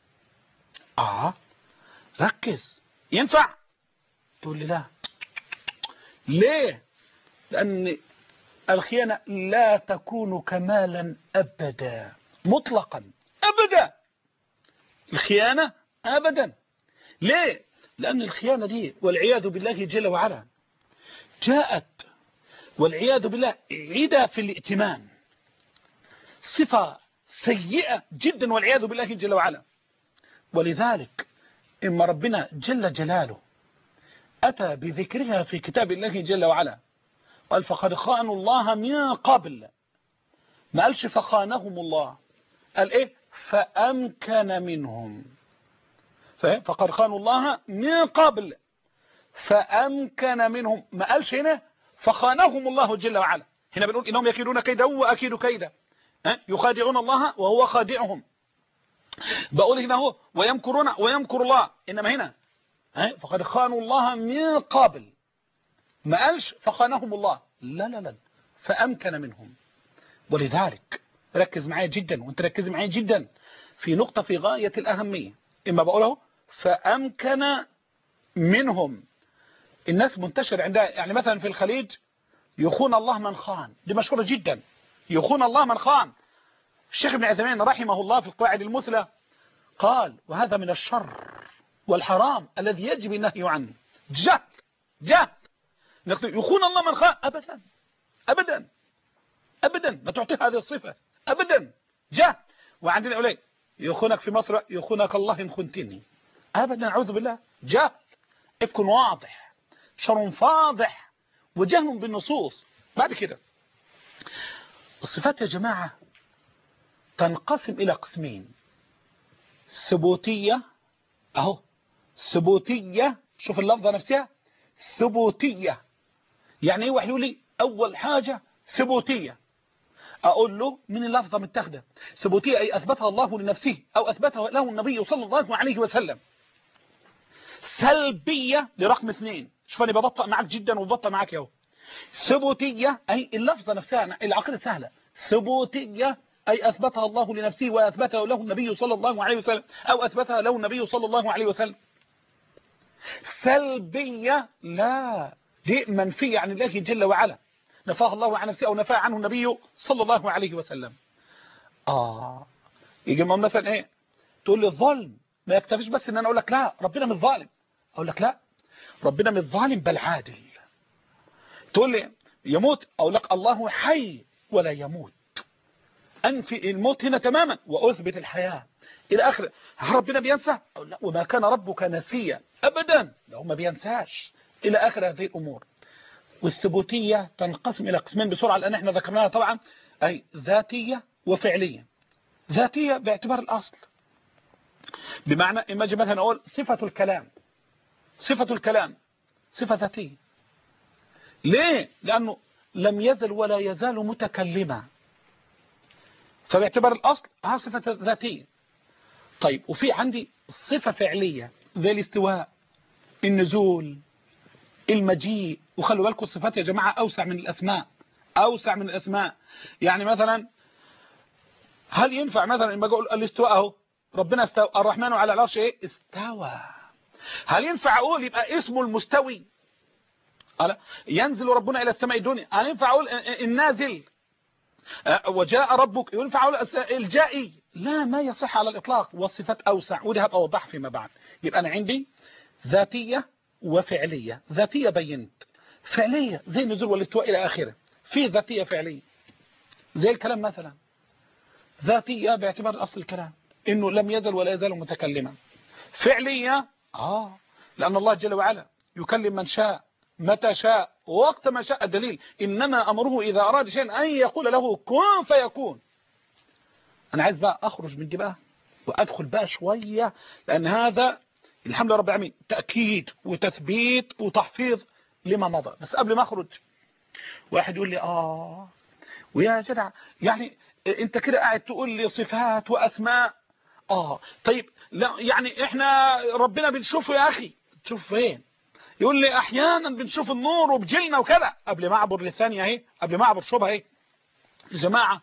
ركز، ينفع؟ تقول لي لا. ليه؟ لأن الخيانة لا تكون كمالا أبدا مطلقا، أبدا الخيانة أبدا. ليه؟ لأن الخيانة دي والعياذ بالله جل وعلا جاءت والعياذ بالله عدا في الائتمان، صفة سيئة جدا والعياذ بالله جل وعلا. ولذلك إما ربنا جل جلاله أتى بذكرها في كتاب الله جل وعلا قال فقد خانوا الله من قبل، ما قالش فخانهم الله، قال إيه؟ فأمكن منهم. فقد خانوا الله من قبل فأمكن منهم، ما قالش هنا فخانهم الله جل وعلا. هنا بنقول إنهم يكيدون كيدا وأكيد كيدا، يخادعون الله وهو خادعهم. بقول هنا هو ويمكرون ويمكر الله، إنما هنا فقد خانوا الله من قبل، ما قالش فخانهم الله، لا فأمكن منهم. ولذلك ركز معايا جدا وانت ركز معايا جدا في نقطة في غاية الأهمية. إما بقوله فأمكن منهم، الناس منتشر عندها، يعني مثلا في الخليج يخون الله من خان، دي مشهورة جدا، يخون الله من خان. الشيخ ابن عثيمين رحمه الله في القواعد المثلى قال وهذا من الشر والحرام الذي يجب النهي عنه. جهل يخون الله من خان، أبدا ما تعطيه هذه الصفة أبدا، جهل. وعندنا أولئك يخونك في مصر يخونك الله إن خنتني، أبدا أعوذ بالله، جهل، إفك واضح، شر فاضح، وجهل بالنصوص. بعد كده الصفات يا جماعة تنقسم إلى قسمين، ثبوتية، ثبوتية، شوف اللفظة نفسها ثبوتية. يعني ايه؟ واحد يقول لي أول حاجة ثبوتية، أقول له من اللفظة متاخدة، ثبوتية أي أثبتها الله لنفسه أو أثبتها له النبي صلى الله عليه وسلم. سلبية لرقم 2، شوف أنا ببطأ معك جدا وببطأ معك اهو. ثبوتية أي اللفظة نفسها، العقيدة سهلة، ثبوتية أي أثبتها الله لنفسه وأثبتها له النبي صلى الله عليه وسلم أو أثبتها له النبي صلى الله عليه وسلم. سلبية لا، دي منفية عن الله جل وعلا، نفاها الله عن نفسه أو نفاها عنه النبي صلى الله عليه وسلم. يجي مثلا إيه تقول لي الظلم، ما يكتفيش بس إن أنا أقول لك لا ربنا مش ظالم، أقول لك لا ربنا مش ظالم بل عادل. تقول لي يموت، أقول لك الله حي ولا يموت، أنفي الموت هنا تماما وأثبت الحياة إلى آخر. ربنا بينسى؟ لا، وما كان ربك نسيا أبدا، لو ما بينساش إلى آخر هذه الأمور. والثبوتية تنقسم إلى قسمين بسرعة لأن احنا ذكرناها طبعا، أي ذاتية وفعلية. ذاتية باعتبار الأصل، بمعنى إما أجي مثلا أقول صفة الكلام، صفة الكلام صفة ذاتية. ليه؟ لأنه لم يزل ولا يزال متكلما، فباعتبار الأصل صفة ذاتية. طيب وفي عندي صفة فعلية زي الاستواء، النزول، المجيء. وخلوا بالكم الصفات يا جماعة أوسع من الأسماء، أوسع من الأسماء. يعني مثلا هل ينفع مثلا لما أقول الاستواء أهو، ربنا استوى، الرحمن على العرش إيه؟ استوى. هل ينفع أقول يبقى اسمه المستوي؟ ينزل ربنا إلى السماء الدنيا. هل ينفع أقول النازل؟ وجاء ربك. ينفع أقول الجائي؟ لا، ما يصح على الإطلاق. والصفات أوسع، ودي هبقى أوضح فيما بعد. يبقى أنا عندي ذاتية وفعلية. ذاتية بينت، فعلية زي النزول والاستواء إلى آخره. في ذاتية فعلية زي الكلام مثلا، ذاتية باعتبار أصل الكلام إنه لم يزل ولا يزال متكلما. فعلية لأن الله جل وعلا يكلم من شاء متى شاء ووقت ما شاء. الدليل إنما أمره إذا أراد شيئا أن يقول له كن فيكون. أنا عايز بقى أخرج من دي بقى وأدخل بقى شوية، لأن هذا الحمد لله رب العالمين تأكيد وتثبيت وتحفيظ لما مضى. بس قبل ما أخرج، واحد يقول لي ويا جدع يعني أنت كده قاعد تقول لي صفات وأسماء. طيب لا يعني إحنا ربنا بنشوفه يا أخي. تشوف فين؟ يقول لي أحيانا بنشوف النور وبجلنا وكذا. قبل ما أعبر للثانية اهي، قبل ما أعبر شبهة اهي يا جماعة،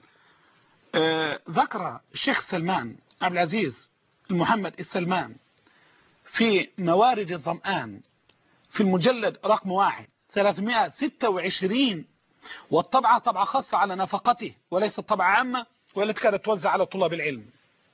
ذكر الشيخ سلمان عبد العزيز محمد السلمان في موارد الظمآن في المجلد رقم 1 326، والطبعة طبعة خاصة على نفقته وليست طبعة عامة والتي كانت توزع على طلاب العلم.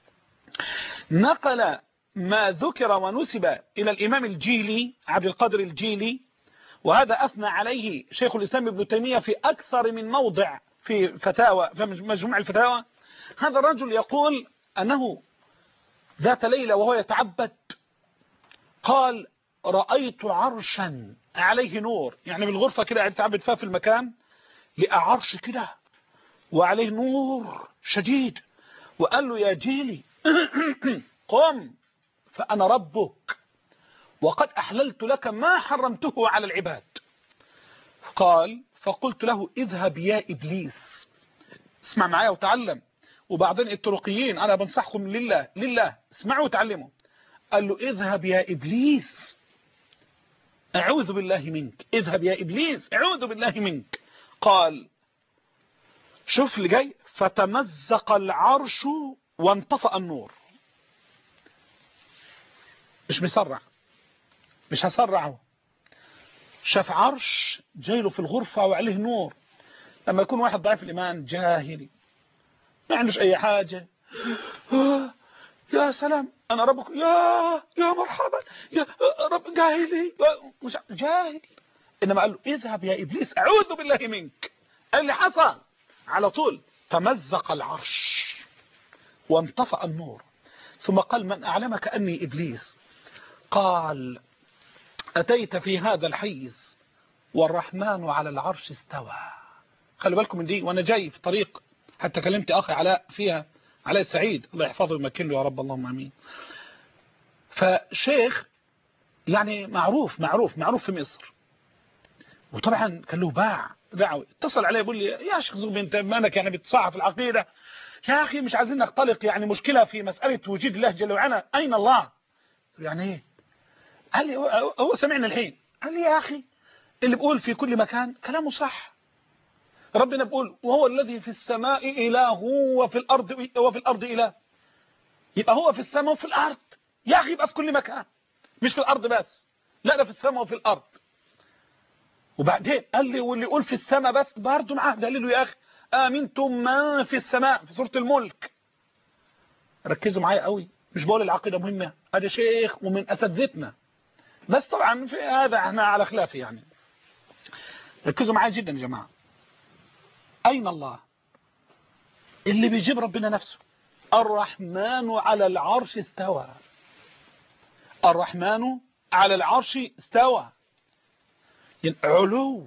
نقل ما ذكر ونسب إلى الإمام الجيلي عبد القادر الجيلي، وهذا أثنى عليه شيخ الإسلام ابن تيمية في أكثر من موضع في فتاوى، في مجموع الفتاوى. هذا الرجل يقول أنه ذات ليلة وهو يتعبد قال رأيت عرشا عليه نور، يعني بالغرفة كده يتعبد فيها في المكان، لقى عرش كده وعليه نور شديد، وقال له يا جيلي قم فأنا ربك وقد أحللت لك ما حرمته على العباد. قال فقلت له اذهب يا إبليس. اسمع معايا وتعلم، وبعدين الطرقيين أنا بنصحكم لله اسمعوا وتعلموا. قال له اذهب يا إبليس أعوذ بالله منك، اذهب يا إبليس أعوذ بالله منك. قال شوف اللي جاي، فتمزق العرش وانطفأ النور. مش مسرع، مش هسرعه. شاف عرش جايله في الغرفة وعليه نور. لما يكون واحد ضعيف الإيمان جاهل ما عندوش أي حاجة، يا سلام أنا ربك، يا مرحبا يا رب، جاهلي مش جاهل. إنما قال له اذهب يا إبليس أعوذ بالله منك. اللي حصل على طول تمزق العرش وانطفأ النور. ثم قال من أعلمك أني إبليس؟ قال أتيت في هذا الحيز والرحمن على العرش استوى. خلوا بالكم من دي، وأنا جاي في طريق حتى كلمت أخي علاء فيها، علاء السعيد الله يحفظه ويمكنه يا رب اللهم امين. فشيخ يعني معروف في مصر، وطبعا كان له باع دعوي. اتصل عليه يقول لي يا شيخ زوبي انت مالك يعني بتصعب في العقيده يا اخي، مش عايزين نختلق يعني مشكله في مساله وجود الله جل وعلا، اين الله؟ يعني ايه؟ قال لي هو سمعنا الحين. قال لي يا اخي اللي بقول في كل مكان كلامه صح. ربنا بيقول وهو الذي في السماء إله وفي الأرض إله. يبقى هو في السماء وفي الأرض يا أخي، يبقى في كل مكان مش في الأرض بس، لا ده في السماء وفي الأرض. وبعدين قال لي واللي يقول في السماء بس برضه معاه دليله يا أخي، آمنتم من في السماء في سورة الملك. ركزوا معايا قوي، مش بقول العقيدة مهمة، هذا شيخ ومن أساتذتنا، بس طبعا في هذا احنا على خلاف يعني. ركزوا معايا جدا يا جماعة. أين الله؟ اللي بيجيب ربنا نفسه. الرحمن على العرش استوى. الرحمن على العرش استوى. يعني علو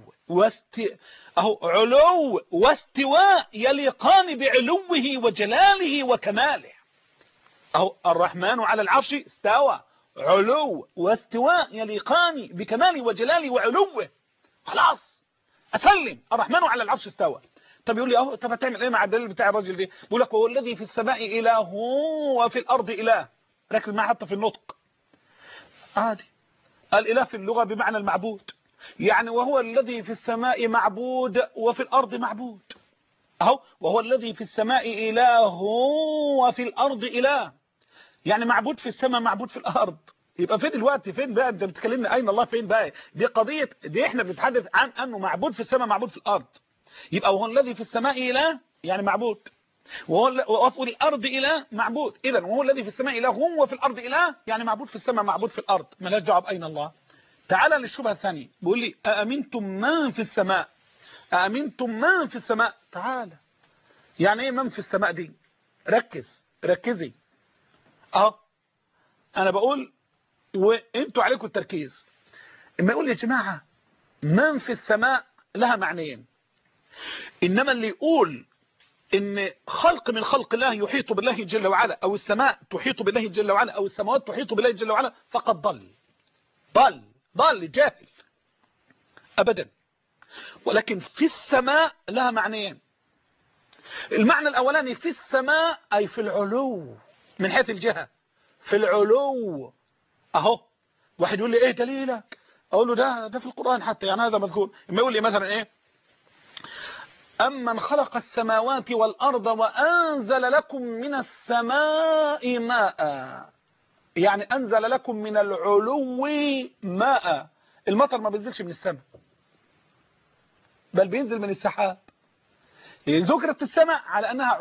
علو واستواء يليقان بعلوه وجلاله وكماله. الرحمن على العرش استوى، علو واستواء يليقان بكماله وجلاله وعلوه. خلاص أسلم، الرحمن على العرش استوى. طب يقول لي طب هتعمل ايه مع الدليل بتاع الراجل دي؟ بيقول لك وهو الذي في السماء إله وفي الأرض إله. ركز معي حتى في النطق عادي. الإله في اللغة بمعنى المعبود، يعني وهو الذي في السماء معبود وفي الأرض معبود. وهو الذي في السماء إله وفي الأرض إله، يعني معبود في السماء معبود في الأرض. يبقى فين الوقت؟ فين بقى انت بتكلمنا اين الله؟ فين بقى دي قضية؟ دي احنا بنتحدث عن انه معبود في السماء معبود في الأرض. يبقى وهو الذي في السماء إله يعني معبود، وفي الأرض إله معبود. إذا وهو الذي في السماء إله وفي الأرض إله يعني معبود في السماء معبود في الأرض. مالهاش دعوه بأين الله. تعال للشبهة الثانية، بيقول لي أأمنتم من في السماء؟ أأمنتم من في السماء؟ تعال، يعني ايه من في السماء دي؟ ركزي. انا بقول وانتوا عليكم التركيز. اما يقول يا جماعة من في السماء لها معنيين، انما اللي يقول ان خلق من خلق الله يحيط بالله جل وعلا، او السماء تحيط بالله جل وعلا، او السماوات تحيط بالله جل وعلا، فقد ضل جاهل ابدا. ولكن في السماء لها معنيين. المعنى الاولاني في السماء اي في العلو من حيث الجهة، في العلو. واحد يقول لي ايه دليلك؟ اقول له ده في القرآن حتى، يعني هذا مذكور. اما يقول لي مثلا ايه أمن خلق السماوات والأرض وأنزل لكم من السماء ماء، يعني أنزل لكم من العلو ماء. المطر ما بينزلش من السماء بل بينزل من السحاب. ذكرت السماء على أنها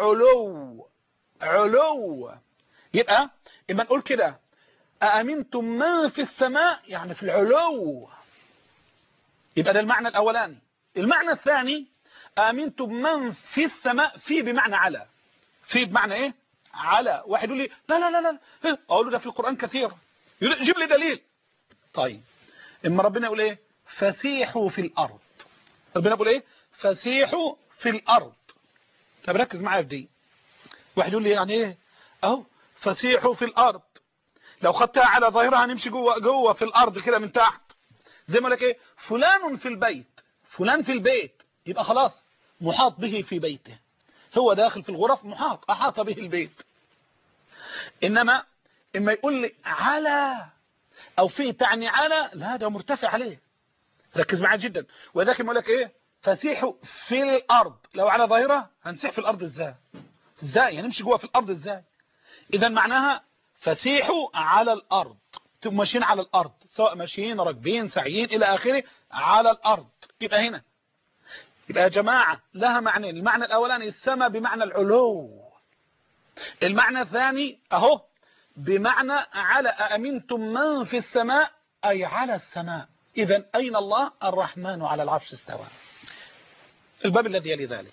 علو. يبقى إما نقول كده أأمنتم من في السماء يعني في العلو، يبقى ده المعنى الأولاني. المعنى الثاني أأمنتم من في السماء، في بمعنى على، في بمعنى إيه؟ على. واحد يقول لي لا أقول له ده في القرآن كثير، يقول جيب لي دليل. طيب إما ربنا يقول إيه فسيحوا في الأرض، ربنا يقول إيه فسيحوا في الأرض. طب ركز معايا في دي. واحد يقول لي يعني إيه فسيحوا في الأرض؟ لو خدتها على ظاهرها نمشي جوه في الأرض كده من تحت، زي ما لك إيه فلان في البيت، فلان في البيت، يبقى خلاص محاط به في بيته، هو داخل في الغرف أحاط به البيت. إنما إما يقول لي على أو في تعني على، لا ده مرتفع عليه. ركز معايا جدا. وذاك يقول لك إيه فسيحوا في الأرض، لو على ظاهرة هنسيح في الأرض إزاي هنمشي جوه في الأرض إزاي؟ إذا معناها فسيحوا على الأرض، تبقوا ماشيين على الأرض، سواء ماشيين راكبين سعيين إلى آخره على الأرض. يبقى هنا يبقى يا جماعة لها معنيين. المعنى الأولاني السماء بمعنى العلو، المعنى الثاني بمعنى على. أأمنتم من في السماء أي على السماء. إذن أين الله؟ الرحمن على العرش استوى. الباب الذي يلي ذلك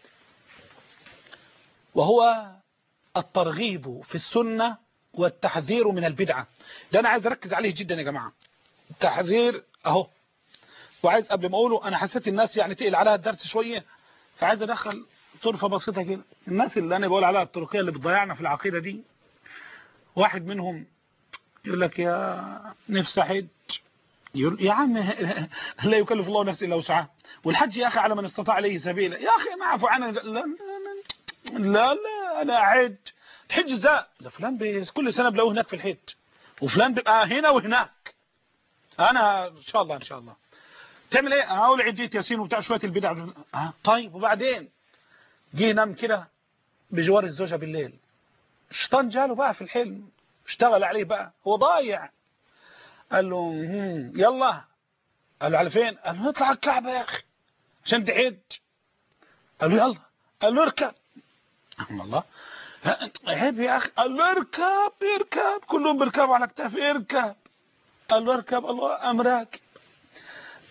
وهو الترغيب في السنة والتحذير من البدعة. ده أنا عايز أركز عليه جدا يا جماعة. التحذير وعايز قبل ما أقوله، أنا حسيت الناس يعني تقل عليها الدرس شوية، فعايز أدخل طرفة بسيطة كده. الناس اللي أنا بقول عليها الطرقية اللي بتضيعنا في العقيدة دي، واحد منهم يقول لك يا نفسي حج، يقول يا عم لا يكلف الله نفسا الا وسعها، والحج يا أخي على من استطاع إليه سبيلا. يا أخي ما عفوا عنه، لا أنا أحج. الحج ازاي؟ ده فلان كل سنة بلاقوه هناك في الحج، وفلان بيبقى هنا وهناك. أنا إن شاء الله تعمل ايه؟ هقول عديت ياسين وبتاع شويه البدع. طيب وبعدين جه نام كده بجوار الزوجه بالليل، الشيطان جاله بقى في الحلم، اشتغل عليه بقى، هو ضايع. قال له يلا. قال له على فين؟ قال له اطلع الكعبه يا اخي عشان تحج. قال له يلا. قال له اركب. الله عيب يا اخي. قال له اركب كلهم بيركبوا على كتافي، اركب. قال له اركب. الله قام راكب.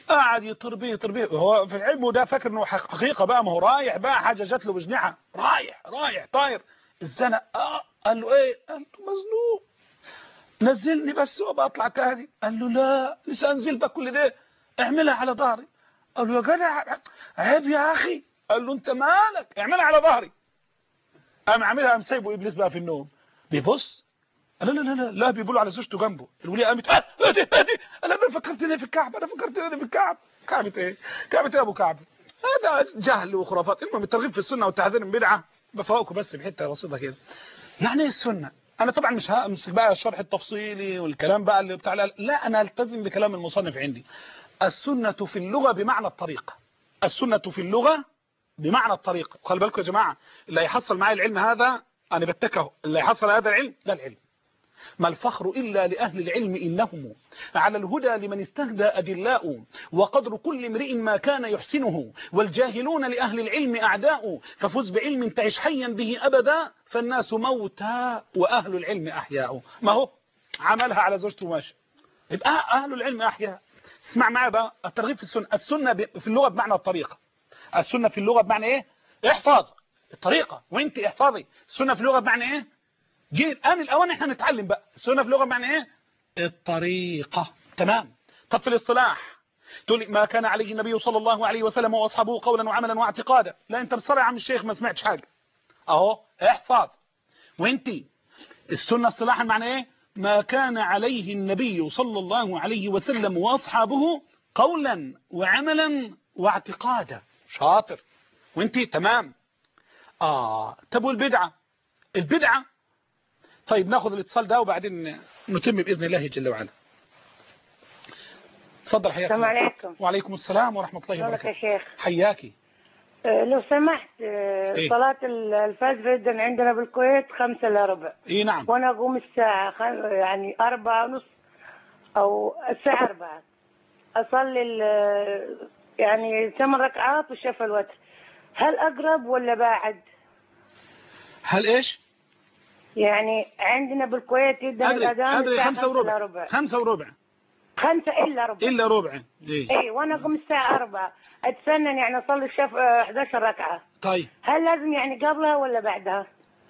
قاعد يطير بيه يطير بيه، هو في العلم وده فاكر انه حقيقه بقى، ما هو رايح بقى حاجه جات له بجنحه، رايح طاير. الزنق قال له ايه؟ قال له مزنوق، نزلني بس وابقى اطلع تاني. قال له لا لسه انزل بقى كل ده، اعملها على ظهري. قال له يا جدع عيب يا اخي. قال له انت مالك، اعملها على ظهري. قام عاملها، قام سايبه ابليس بقى في النوم بيبص. لا لا لا لا لا، بيقولوا على زوجته جنبه. الوليه قامت ادي انا فكرتني في الكعب، انا فكرتني في الكعب. كعبة ايه؟ كعبة ايه يا ابو كعب؟ هذا جهل وخرافات. المهم الترغيب في السنه والتحذير من بدعه، بفوقكم بس بحته بسيطه كده. يعني ايه السنه؟ انا طبعا مش همسك بقى الشرح التفصيلي والكلام بقى اللي بتاع، لا انا التزم بكلام المصنف عندي. السنه في اللغه بمعنى الطريقه. السنه في اللغه بمعنى الطريقه. وخلي بالكم يا جماعه، اللي هيحصل معايا العلم هذا انا بتكه، اللي هيحصل هذا العلم ده العلم. ما الفخر إلا لأهل العلم إنهم على الهدى لمن استهدى أدلاء، وقدر كل امرئ ما كان يحسنه، والجاهلون لأهل العلم أعداء، ففز بعلم تعش حيا به أبدا، فالناس موتى وأهل العلم أحياء. ما هو عملها على زوجته ماشي، يبقى أهل العلم أحياء. اسمع معي بقى الترغيب في السنة. السنة في اللغة بمعنى الطريقة. السنة في اللغة بمعنى إيه؟ احفظ الطريقة وانت احفظي. السنة في اللغة بمعنى إيه؟ جه الآن الأوان احنا نتعلم بقى. السنة في اللغة معنى ايه؟ الطريقة. تمام. طب في الاصطلاح تقول ما كان عليه النبي صلى الله عليه وسلم واصحابه قولا وعملا واعتقادا. لا انت بتصري يا عم الشيخ ما سمعتش حاجة اهو احفظ. وانت السنة اصطلاحا معنى ايه؟ ما كان عليه النبي صلى الله عليه وسلم واصحابه قولا وعملا واعتقادا. شاطر. وانت تمام. طب والبدعة؟ البدعة طيب ناخذ الاتصال ده وبعدين نتم بإذن الله جل وعلا. تفضل حياك الله. السلام عليكم. وعليكم السلام ورحمة الله وبركاته. يا شيخ حياكي. لو سمحت إيه؟ صلاة الفجر جدا عندنا بالكويت 5 إلا ربع. اي نعم. وانا اقوم الساعة يعني 4:30 او الساعة 4 اصلي يعني 8 ركعات وشفى الوتر. هل اقرب ولا بعد؟ هل ايش؟ يعني عندنا بالكويت جدا الأذان أدري الساعة 5 وربع. 5 وربع. 5 إلا ربع. إلا ربع. اي وانا اقوم الساعة 4 اتسنن يعني اصلي 11 ركعة. طيب هل لازم يعني قبلها ولا بعدها؟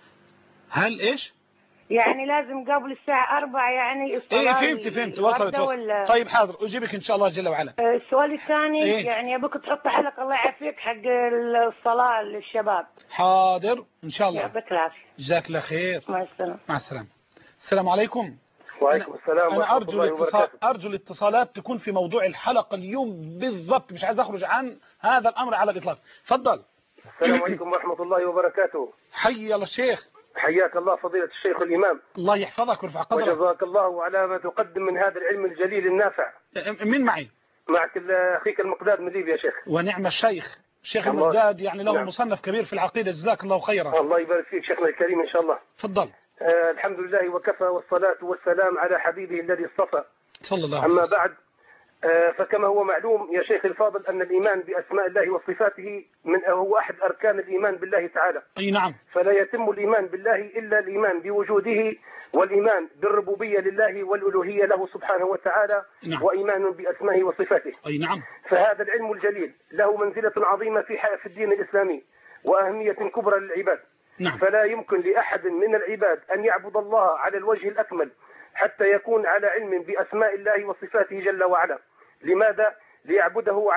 هل ايش؟ يعني لازم قبل الساعة 4 يعني الصلاة. فهمت وصلت. طيب حاضر أجيبك إن شاء الله جل وعلا. السؤال الثاني إيه؟ يعني أبوك تحط حلقة الله يعافيك حق الصلاة للشباب. حاضر إن شاء الله. يعطيك العافية. جزاك الله خير. مع السلامة. مع السلامة. السلام عليكم. وعليكم السلام أنا أرجو الاتصالات تكون في موضوع الحلقة اليوم بالضبط، مش عايز أخرج عن هذا الأمر على الإطلاق. تفضل. السلام عليكم ورحمة الله وبركاته. حي الله الشيخ. حياك الله فضيلة الشيخ الإمام. الله يحفظك ويرفع قدرك. وجزاك الله على ما تقدم من هذا العلم الجليل النافع. مين معي؟ معك أخيك المقداد من ليبيا يا شيخ. ونعم الشيخ. الشيخ المقداد يعني له نعم. مصنف كبير في العقيدة، جزاك الله خيرا. الله يبارك فيك شيخنا الكريم إن شاء الله. تفضل. الحمد لله وكفى والصلاة والسلام على حبيبه الذي اصطفى. صلى الله عليه وسلم. أما بعد فكما هو معلوم يا شيخ الفاضل أن الإيمان بأسماء الله وصفاته هو أحد أركان الإيمان بالله تعالى. أي نعم. فلا يتم الإيمان بالله إلا الإيمان بوجوده، والإيمان بالربوبية لله والألوهية له سبحانه وتعالى. نعم. وإيمان بأسمائه وصفاته. أي نعم. فهذا العلم الجليل له منزلة عظيمة في الدين الإسلامي وأهمية كبرى للعباد. نعم. فلا يمكن لأحد من العباد أن يعبد الله على الوجه الأكمل حتى يكون على علم بأسماء الله وصفاته جل وعلا. لماذا؟ ليعبده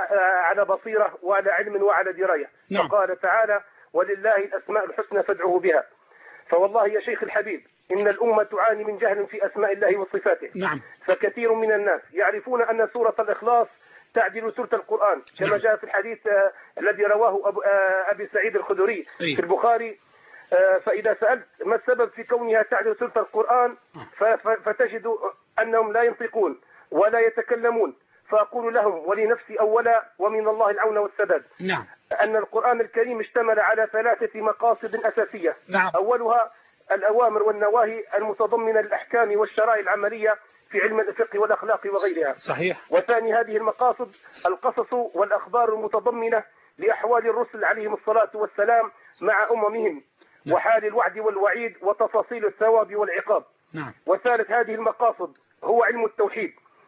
على بصيرة وعلى علم وعلى دراية. نعم. فقال تعالى ولله الأسماء الحسنى فادعوه بها. فوالله يا شيخ الحبيب إن الأمة تعاني من جهل في أسماء الله وصفاته. نعم. فكثير من الناس يعرفون أن سورة الإخلاص تعدل سورة القرآن كما نعم. جاء في الحديث الذي رواه أبي سعيد الخدري في البخاري. فإذا سألت ما السبب في كونها تعدل سورة القرآن فتجد أنهم لا ينطقون ولا يتكلمون. فأقول لهم ولنفسي أولا ومن الله العون والسداد. نعم. أن القرآن الكريم اشتمل على 3 مقاصد أساسية. نعم. أولها الأوامر والنواهي المتضمنة للأحكام والشرائع العملية في علم الفقه والأخلاق وغيرها. صحيح. وثاني هذه المقاصد القصص والأخبار المتضمنة لأحوال الرسل عليهم الصلاة والسلام مع أممهم. نعم. وحال الوعد والوعيد وتفاصيل الثواب والعقاب. نعم. وثالث هذه المقاصد هو علم التوحيد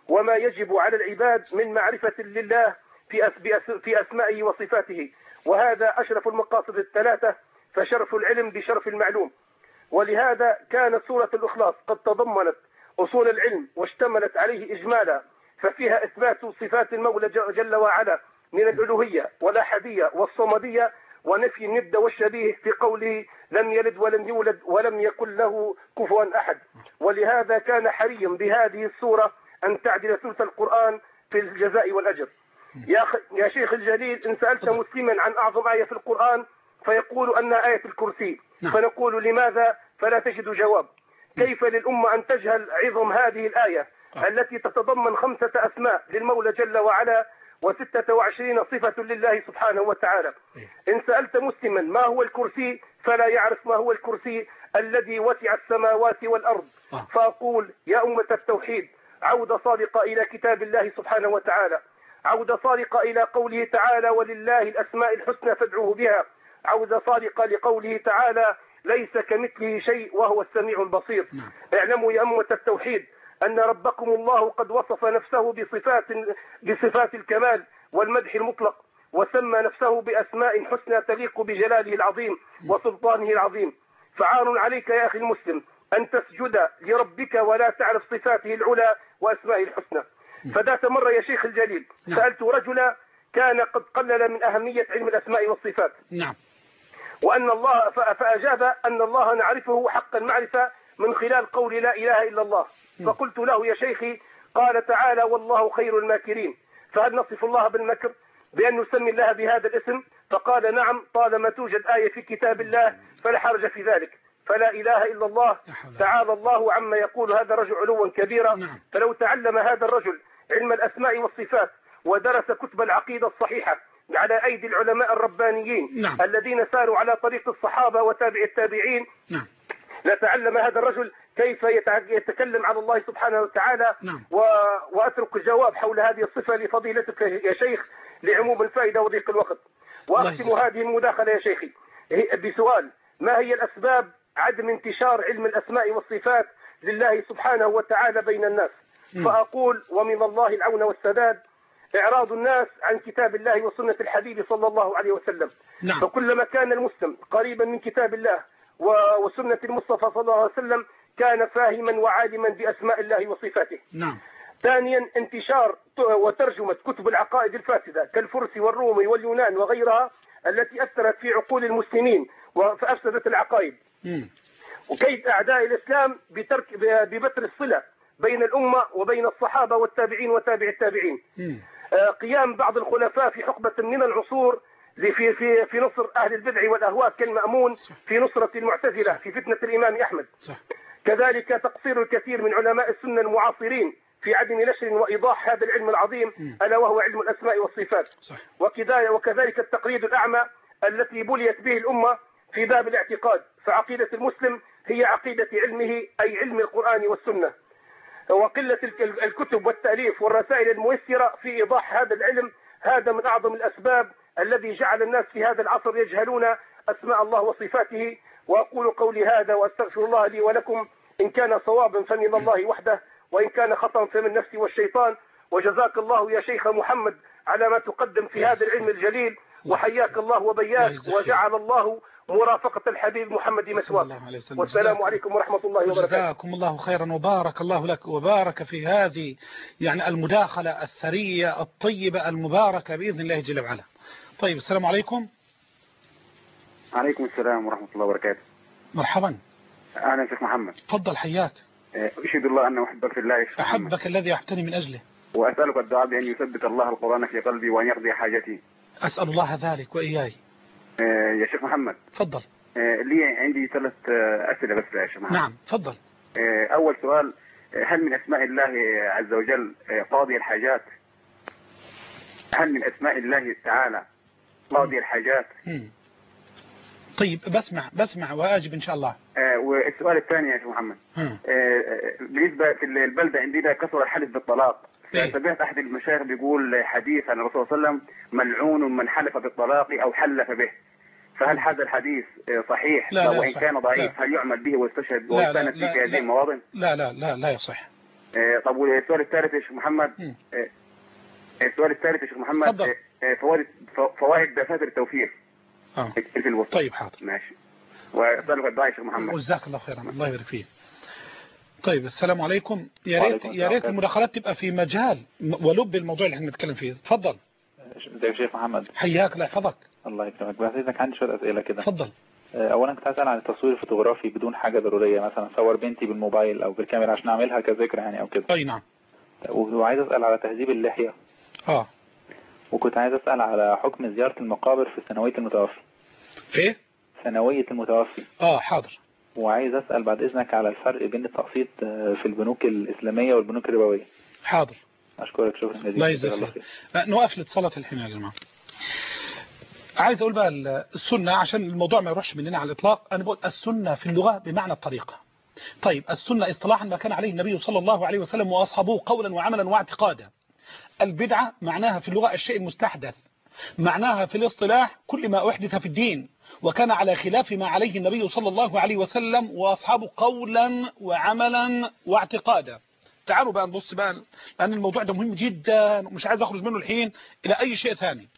وما يجب على العباد من معرفة لله في أسمائه وصفاته، وهذا أشرف المقاصد الثلاثة، فشرف العلم بشرف المعلوم. ولهذا كانت سورة الإخلاص قد تضمنت أصول العلم واشتملت عليه إجمالا، ففيها إثبات صفات المولى جل وعلا من الألوهية والأحدية والصمدية، ونفي الند والشبيه في قوله لم يلد ولم يولد ولم يكن له كفوا أحد. ولهذا كان حريا بهذه السورة أن تعدل ثلث القرآن في الجزاء والأجر. يا شيخ الجليل، إن سألت مسلما عن أعظم آية في القرآن فيقول أن آية الكرسي، فنقول لماذا؟ فلا تجد جواب. كيف للأمة أن تجهل عظم هذه الآية التي تتضمن 5 أسماء للمولى جل وعلا و26 صفة لله سبحانه وتعالى؟ إن سألت مسلما ما هو الكرسي فلا يعرف ما هو الكرسي الذي وسع السماوات والأرض. فأقول يا أمة التوحيد، عودة صادقة إلى كتاب الله سبحانه وتعالى، عودة صادقة إلى قوله تعالى ولله الأسماء الحسنى فادعوه بها، عودة صادقة لقوله تعالى ليس كمثله شيء وهو السميع البصير. اعلموا يا أمة التوحيد أن ربكم الله قد وصف نفسه بصفات الكمال والمدح المطلق، وسمى نفسه بأسماء حسنى تليق بجلاله العظيم وسلطانه العظيم. فعار عليك يا أخي المسلم أن تسجد لربك ولا تعرف صفاته العلى وأسمائه الحسنى. فذات مرة يا شيخ الجليل سألت رجلا كان قد قلل من أهمية علم الأسماء والصفات، وأن الله فأجاب أن الله نعرفه حق المعرفة من خلال قول لا إله إلا الله. فقلت له يا شيخي، قال تعالى والله خير الماكرين، فهل نصف الله بالمكر بأن نسمي الله بهذا الاسم؟ فقال نعم، طالما توجد آية في كتاب الله فلا حرج في ذلك، فلا إله إلا الله. تعالى الله عما يقول هذا الرجل علوا كبيرا. فلو تعلم هذا الرجل علم الأسماء والصفات ودرس كتب العقيدة الصحيحة على أيدي العلماء الربانيين الذين ساروا على طريق الصحابة وتابع التابعين، لتعلم هذا الرجل كيف يتكلم على الله سبحانه وتعالى. وأترك الجواب حول هذه الصفة لفضيلتك يا شيخ لعموم الفائدة وضيق الوقت. وأختم هذه المداخلة يا شيخي بسؤال: ما هي الأسباب عدم انتشار علم الأسماء والصفات لله سبحانه وتعالى بين الناس؟ فأقول ومن الله العون والسداد إعراض الناس عن كتاب الله وسنة الحبيب صلى الله عليه وسلم. فكلما كان المسلم قريبا من كتاب الله وسنة المصطفى صلى الله عليه وسلم كان فاهما وعالما بأسماء الله وصفاته. ثانيا، انتشار وترجمة كتب العقائد الفاسدة كالفرس والروم واليونان وغيرها التي أثرت في عقول المسلمين فأفسدت العقائد. وكيد أعداء الإسلام ببتر الصلة بين الأمة وبين الصحابة والتابعين وتابع التابعين. قيام بعض الخلفاء في حقبة من العصور في نصر أهل البدع والأهواء كالمأمون في نصرة المعتزلة في فتنة الإمام أحمد. كذلك تقصير الكثير من علماء السنة المعاصرين في عدم نشر وإيضاح هذا العلم العظيم ألا وهو علم الأسماء والصفات. وكذلك التقليد الأعمى التي بليت به الأمة في باب الاعتقاد، فعقيدة المسلم هي عقيدة علمه أي علم القرآن والسنة. وقلة الكتب والتأليف والرسائل الميسرة في إيضاح هذا العلم، هذا من أعظم الأسباب الذي جعل الناس في هذا العصر يجهلون أسماء الله وصفاته. وأقول قولي هذا وأستغفر الله لي ولكم، إن كان صوابا فمن الله وحده، وإن كان خطأ فمن نفسي والشيطان. وجزاك الله يا شيخ محمد على ما تقدم في هذا العلم الجليل، وحياك الله وبياك، وجعل الله مرافقة الحبيب محمد مسواك. والسلام عليكم ورحمة الله وبركاته. جزاكم الله خيرا وبارك الله لك وبارك في هذه المداخلة الثرية الطيبة المباركة بإذن الله جل وعلا. طيب، السلام عليكم. عليكم السلام ورحمة الله وبركاته. مرحبا. أهلا شيخ محمد. تفضل، حياك. أشهد الله أن أحبك في الله. أحبك الذي أحبتني من أجله. وأسألك الدعاء بأن يثبت الله القرآن في قلبي وأن يقضي حاجتي. أسأل الله ذلك وإياي. يا شيخ محمد. تفضل. لي عندي 3 أسئلة بس يا شيخ محمد. نعم تفضل. أول سؤال: هل من أسماء الله عز وجل قاضي الحاجات؟ هل من أسماء الله تعالى قاضي الحاجات؟ طيب، بسمع وأجب إن شاء الله. والسؤال الثاني يا شيخ محمد، بالنسبة في البلدة عندنا كثر الحلف بالطلاق. سمعت أحد المشايخ بيقول حديث عن الرسول صلى الله عليه وسلم: ملعون من حلف بالطلاق أو حلف به. فهل هذا الحديث صحيح؟ لا وإن كان ضعيف هل يعمل به ويستشهد ويستند في هذه المواطن؟ لا يصح. طب والسؤال الثالث يا شيخ محمد، السؤال الثالث يا شيخ محمد، فوائد دفاتر التوفير في الوسط. طيب حاضر ماشي. وسؤالك الدعاء يا شيخ محمد. جزاك الله خيرا، الله يبارك فيك. طيب السلام عليكم. يا ريت المداخلات تبقى في مجال ولب الموضوع اللي احنا بنتكلم فيه. اتفضل. ازيك يا شيخ محمد؟ حياك الله يحفظك. الله يكرمك. بس اذا عندي شويه اسئله كده. اتفضل. اولا كنت اسال عن التصوير الفوتوغرافي بدون حاجه ضروريه، مثلا اصور بنتي بالموبايل او بالكاميرا عشان اعملها كذكرى يعني او كده. اي نعم. وعايز اسال على تهذيب اللحيه. وكنت عايز اسال على حكم زياره المقابر في ثانويه المتوفي. في ثانويه المتوفي. حاضر. وعايز اسال بعد اذنك على الفرق بين التقسيط في البنوك الاسلاميه والبنوك الربويه. حاضر. اشكرك شكرا جزيلا. الله يجزاك خير. نوقف الاتصالات الحين يا جماعه. عايز اقول بقى السنه عشان الموضوع ما يروحش مننا على الاطلاق. انا بقول السنه في اللغه بمعنى الطريقه. طيب السنه اصطلاحا ما كان عليه النبي صلى الله عليه وسلم واصحابه قولا وعملا واعتقادا. البدعه معناها في اللغه الشيء المستحدث، معناها في الاصطلاح كل ما احدث في الدين وكان على خلاف ما عليه النبي صلى الله عليه وسلم واصحابه قولا وعملا واعتقادا. تعالوا بقى نبص بقى لان الموضوع ده مهم جدا ومش عايز اخرج منه الحين الى اي شيء ثاني.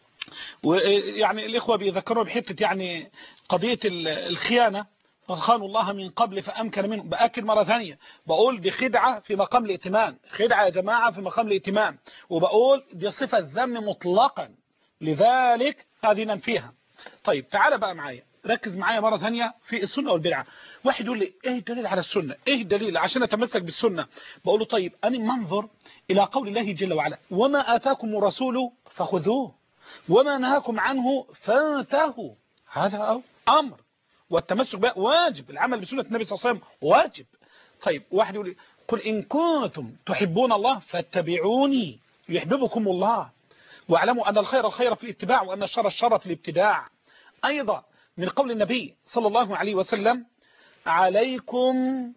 ويعني الاخوه بيذكروا بحته يعني قضيه الخيانه، خانوا الله من قبل فامكن منه. باكد مره ثانيه بقول دي خدعه في مقام الائتمان، خدعه يا جماعه في مقام الائتمان، وبقول دي صفه ذم مطلقا، لذلك هذه ننفيها. طيب تعالى بقى معايا، ركز معايا مرة ثانية في السنة والبدعة. واحد يقول لي ايه الدليل على السنة، ايه الدليل عشان اتمسك بالسنة؟ بقول له طيب انا منظر الى قول الله جل وعلا وما اتاكم الرسول فخذوه وما نهاكم عنه فانتهوا. هذا امر، والتمسك بقى واجب، العمل بسنة النبي صلى الله عليه وسلم واجب. طيب واحد يقول لي قل ان كنتم تحبون الله فاتبعوني يحببكم الله واعلموا ان الخير في الاتباع وان الشر في الابتداع. ايضا من قول النبي صلى الله عليه وسلم عليكم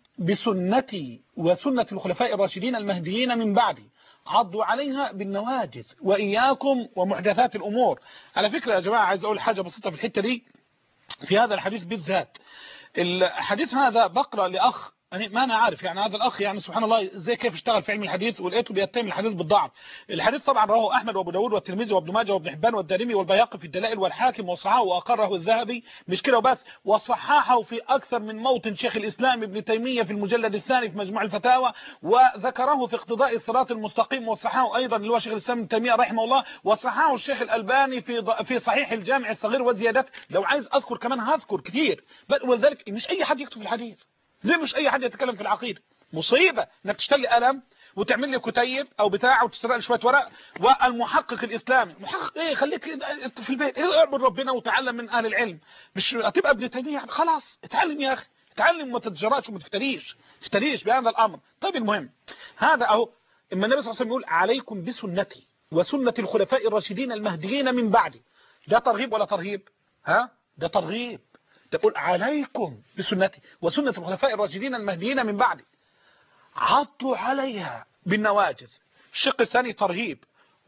بسنتي وسنة الخلفاء الراشدين المهديين من بعدي عضوا عليها بالنواجذ وإياكم ومحدثات الأمور. على فكرة يا جماعة عايز أقول حاجة بسيطة في الحتة دي، في هذا الحديث بالذات. الحديث هذا بقرأ لأخ يعني ما أنا عارف يعني هذا الأخ يعني سبحان الله زي كيف اشتغل في علم الحديث ولقيته بيتهم الحديث بالضعف. الحديث طبعا رواه أحمد وأبو داود والترمذي وابن ماجه وابن حبان والدارمي والبيهقي في الدلائل والحاكم وصححه وأقره الذهبي. مش كده وبس، وصححه في أكثر من موطن شيخ الإسلام ابن تيمية في المجلد الثاني في مجموع الفتاوى، وذكره في اقتضاء الصراط المستقيم، وصححه أيضا اللي هو شيخ الإسلام ابن تيمية رحمه الله، وصححه الشيخ الألباني في صحيح الجامع الصغير وزيادات. لو عايز أذكر كمان هذكر كتير، ولذلك مش أي حد يكتب الحديث، زي مش اي حد يتكلم في العقيده. مصيبه انك تشتري قلم وتعمل لي كتيب او بتاع وتسرق لي شويه ورق. والمحقق الاسلامي محقق ايه؟ خليك في البيت اعبد ربنا وتعلم من اهل العلم، مش هتبقى ابن تيميه يعني. خلاص اتعلم يا اخي، اتعلم وما تتجراش وما تفتريش بهذا الامر. طيب المهم هذا اهو اما النبي صلى الله عليه وسلم يقول عليكم بسنتي وسنه الخلفاء الراشدين المهديين من بعدي، ده ترغيب ولا ترهيب؟ ده ترغيب. تقول عليكم بسنتي وسنة الخلفاء الراشدين المهديين من بعدي عضوا عليها بالنواجذ. الشق الثاني ترهيب،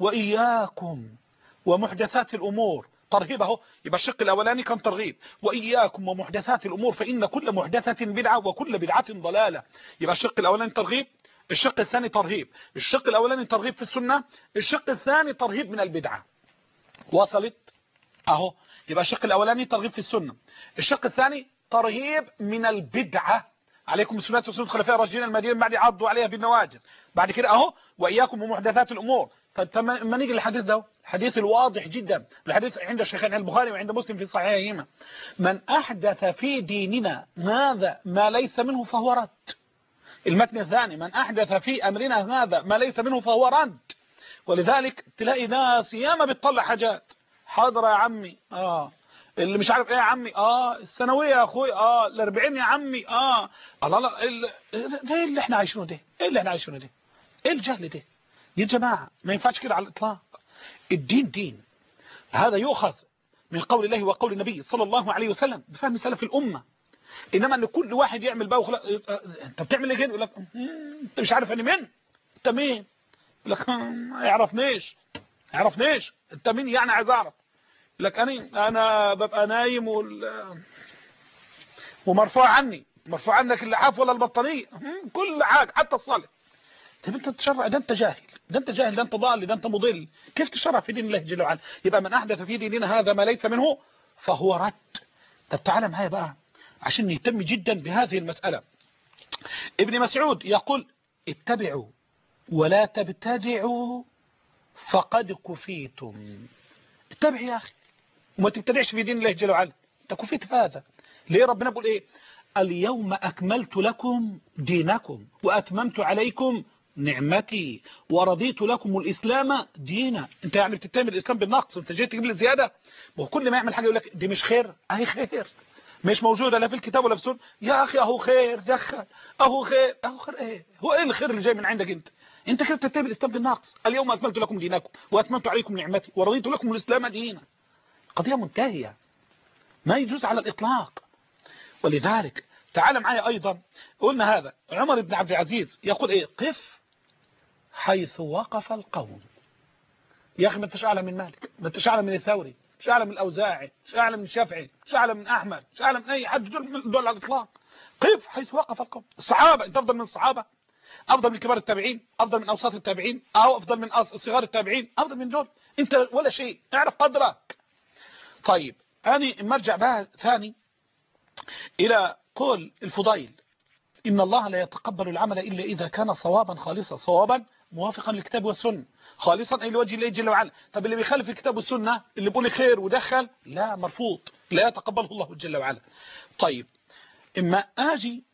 وإياكم ومحدثات الأمور، ترهيب اهو. يبقى الشق الأولاني كان ترغيب، وإياكم ومحدثات الأمور فإن كل محدثة بدعة وكل بدعة ضلالة. يبقى الشق الأولاني ترغيب، الشق الثاني ترهيب. الشق الأولاني ترغيب في السنة، الشق الثاني ترهيب من البدعة. وصلت اهو. يبقى الشق الاولاني ترغيب في السنه، الشق الثاني ترهيب من البدعه. عليكم بسنه وسنه الخلفاء الراشدين المهديين بعد عضوا عليها بالنواجذ. بعد كده اهو واياكم ومحدثات الامور. طيب ما نيجي للحديث ده، الحديث الواضح جدا، الحديث عند الشيخين البخاري وعند مسلم في صحيحهما، من احدث في ديننا هذا ما ليس منه فهو رد. المتن الثاني من احدث في امرنا هذا ما ليس منه فهو رد. ولذلك تلاقي ناس ياما بتطلع حاجات حاضر يا عمي اللي مش عارف ايه يا عمي الثانويه يا اخوي ال40 يا عمي الله لا ايه اللي احنا عايشينه ده؟ ايه اللي احنا عايشينه ده؟ ايه الجهل ده؟ يا جماعه ما ينفعش كده على الاطلاق. الدين دين، هذا يؤخذ من قول الله وقول النبي صلى الله عليه وسلم بفهم سلف الامه. انما ان كل واحد يعمل بقى انت بتعمل ايه كده؟ يقول لك انت مش عارف انا مين؟ انت مين؟ يقول لك ما يعرفنيش انت مين يعني؟ عايز اعرف. لك انا ببقى نايم ومرفوع عنك اللحاف ولا البطانيه، كل حاجه حتى الصلاه. طب انت تشرع؟ ده انت جاهل، ده انت جاهل، ده انت ضال، ده انت مضل. كيف تشرع في دين الله جل وعلا؟ يبقى من احدث في ديننا هذا ما ليس منه فهو رد. طب تعالى معايا بقى عشان نهتم جدا بهذه المسألة. ابن مسعود يقول اتبعوا ولا تبتدعوا فقد كفيتم. اتبع يا اخي وما تبتدعش في دين الله جل وعلا، انت كفيت هذا. ليه ربنا بيقول ايه؟ اليوم اكملت لكم دينكم واتممت عليكم نعمتي ورضيت لكم الاسلام دينا. انت يعني بتتهم الاسلام بالنقص وانت جاي تجيب لي زياده؟ وكل ما يعمل حاجه يقول لك دي مش خير، اهي خير مش موجوده لا في الكتاب ولا في السنه. يا اخي اهو خير، دخل اهو خير. اهو خير ايه؟ هو ايه الخير اللي جاي من عندك انت؟ انت كده بتتهم الاسلام بالنقص. اليوم اكملت لكم دينكم واتممت عليكم نعمتي ورضيت لكم الاسلام دينا. قضيه منتهيه ما يجوز على الاطلاق. ولذلك تعال معايا ايضا قلنا هذا عمر بن عبد العزيز يقول ايه؟ قف حيث وقف القوم. يا اخي ما انتش اعلى من مالك، ما انتش اعلى من الثوري، مش اعلى من الاوزاعي، مش اعلى من الشافعي، مش اعلى من احمد، مش اعلى من اي حد دول على الاطلاق. قف حيث وقف القوم. الصحابه انت افضل من الصحابه؟ افضل من كبار التابعين؟ افضل من اوساط التابعين؟ او افضل من صغار التابعين؟ افضل من دول؟ انت ولا شيء، اعرف قدرك. طيب انا مرجع بقى ثاني الى قول الفضيل إن الله لا يتقبل العمل إلا إذا كان صوابا خالصا، صوابا موافقا للكتاب والسنة، خالصا أي لوجه الله جل وعلا. طب اللي بيخالف الكتاب والسنة اللي بيقول خير ودخل، لا، مرفوض، لا يتقبله الله جل وعلا. طيب إما آجي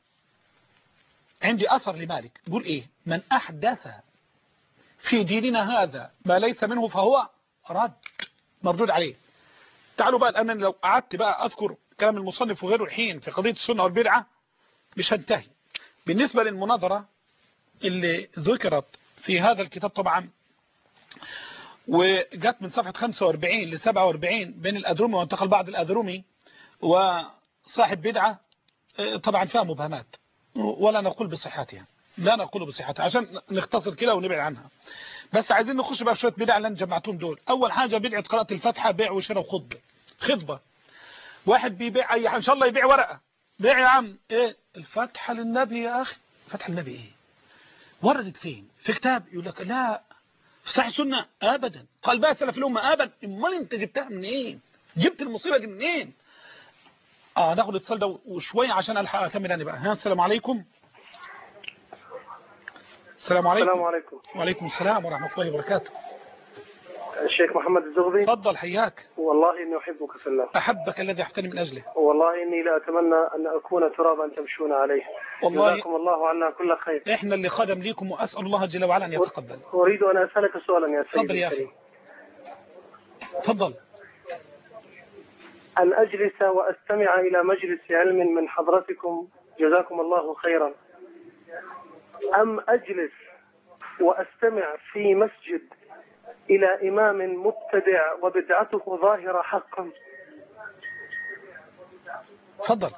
عندي أثر لمالك يقول إيه؟ من أحدث في ديننا هذا ما ليس منه فهو رد، مردود عليه. تعالوا بقى الآن لو قعدت بقى أذكر كلام المصنف وغيره الحين في قضية السنة والبدعة مش هنتهي. بالنسبة للمناظرة اللي ذكرت في هذا الكتاب طبعا وجت من صفحة 45 ل 47 بين الأذرمي وانتقل بعض الأذرمي وصاحب بدعة، طبعا فيها مبهمات ولا نقول بصحتها، لا نقول بصحتها عشان نختصر كده ونبعد عنها. بس عايزين نخش بقى شوية بدع اللي انا جمعتهم دول. أول حاجة بدعة قراءة الفاتحة بيع وشراء وخطبة. واحد بيبيع أي حاجة إن شاء الله يبيع ورقة، بيع يا عم ايه الفتحة للنبي يا اخي. فتحة للنبي ايه؟ وردت فين؟ في كتاب؟ يقول لك لا. في صحيح السنة؟ ابدا. قال بقى سلف الامه؟ ابدا. امال انت جبتها منين؟ جبت المصيبة دي منين؟ ناخد اتصال ده وشوية عشان الحق اكمل انا بقى. السلام عليكم. السلام عليكم. السلام عليكم. وعليكم السلام ورحمة الله وبركاته. الشيخ محمد الزغبي. تفضل حياك. والله إني أحبك في الله. أحبك الذي أحتني من أجله. والله إني لا أتمنى أن أكون ترابا تمشون عليه. والله جزاكم الله عنا كل خير. إحنا اللي خدم ليكم وأسأل الله جل وعلا أن يتقبل. أريد أن أسألك سؤالا يا سيدي. تفضل يا أخي. تفضل. أن أجلس وأستمع إلى مجلس علم من حضرتكم جزاكم الله خيرا، أم أجلس وأستمع في مسجد إلى إمام مبتدع وبدعته ظاهرة حقا؟ تفضل.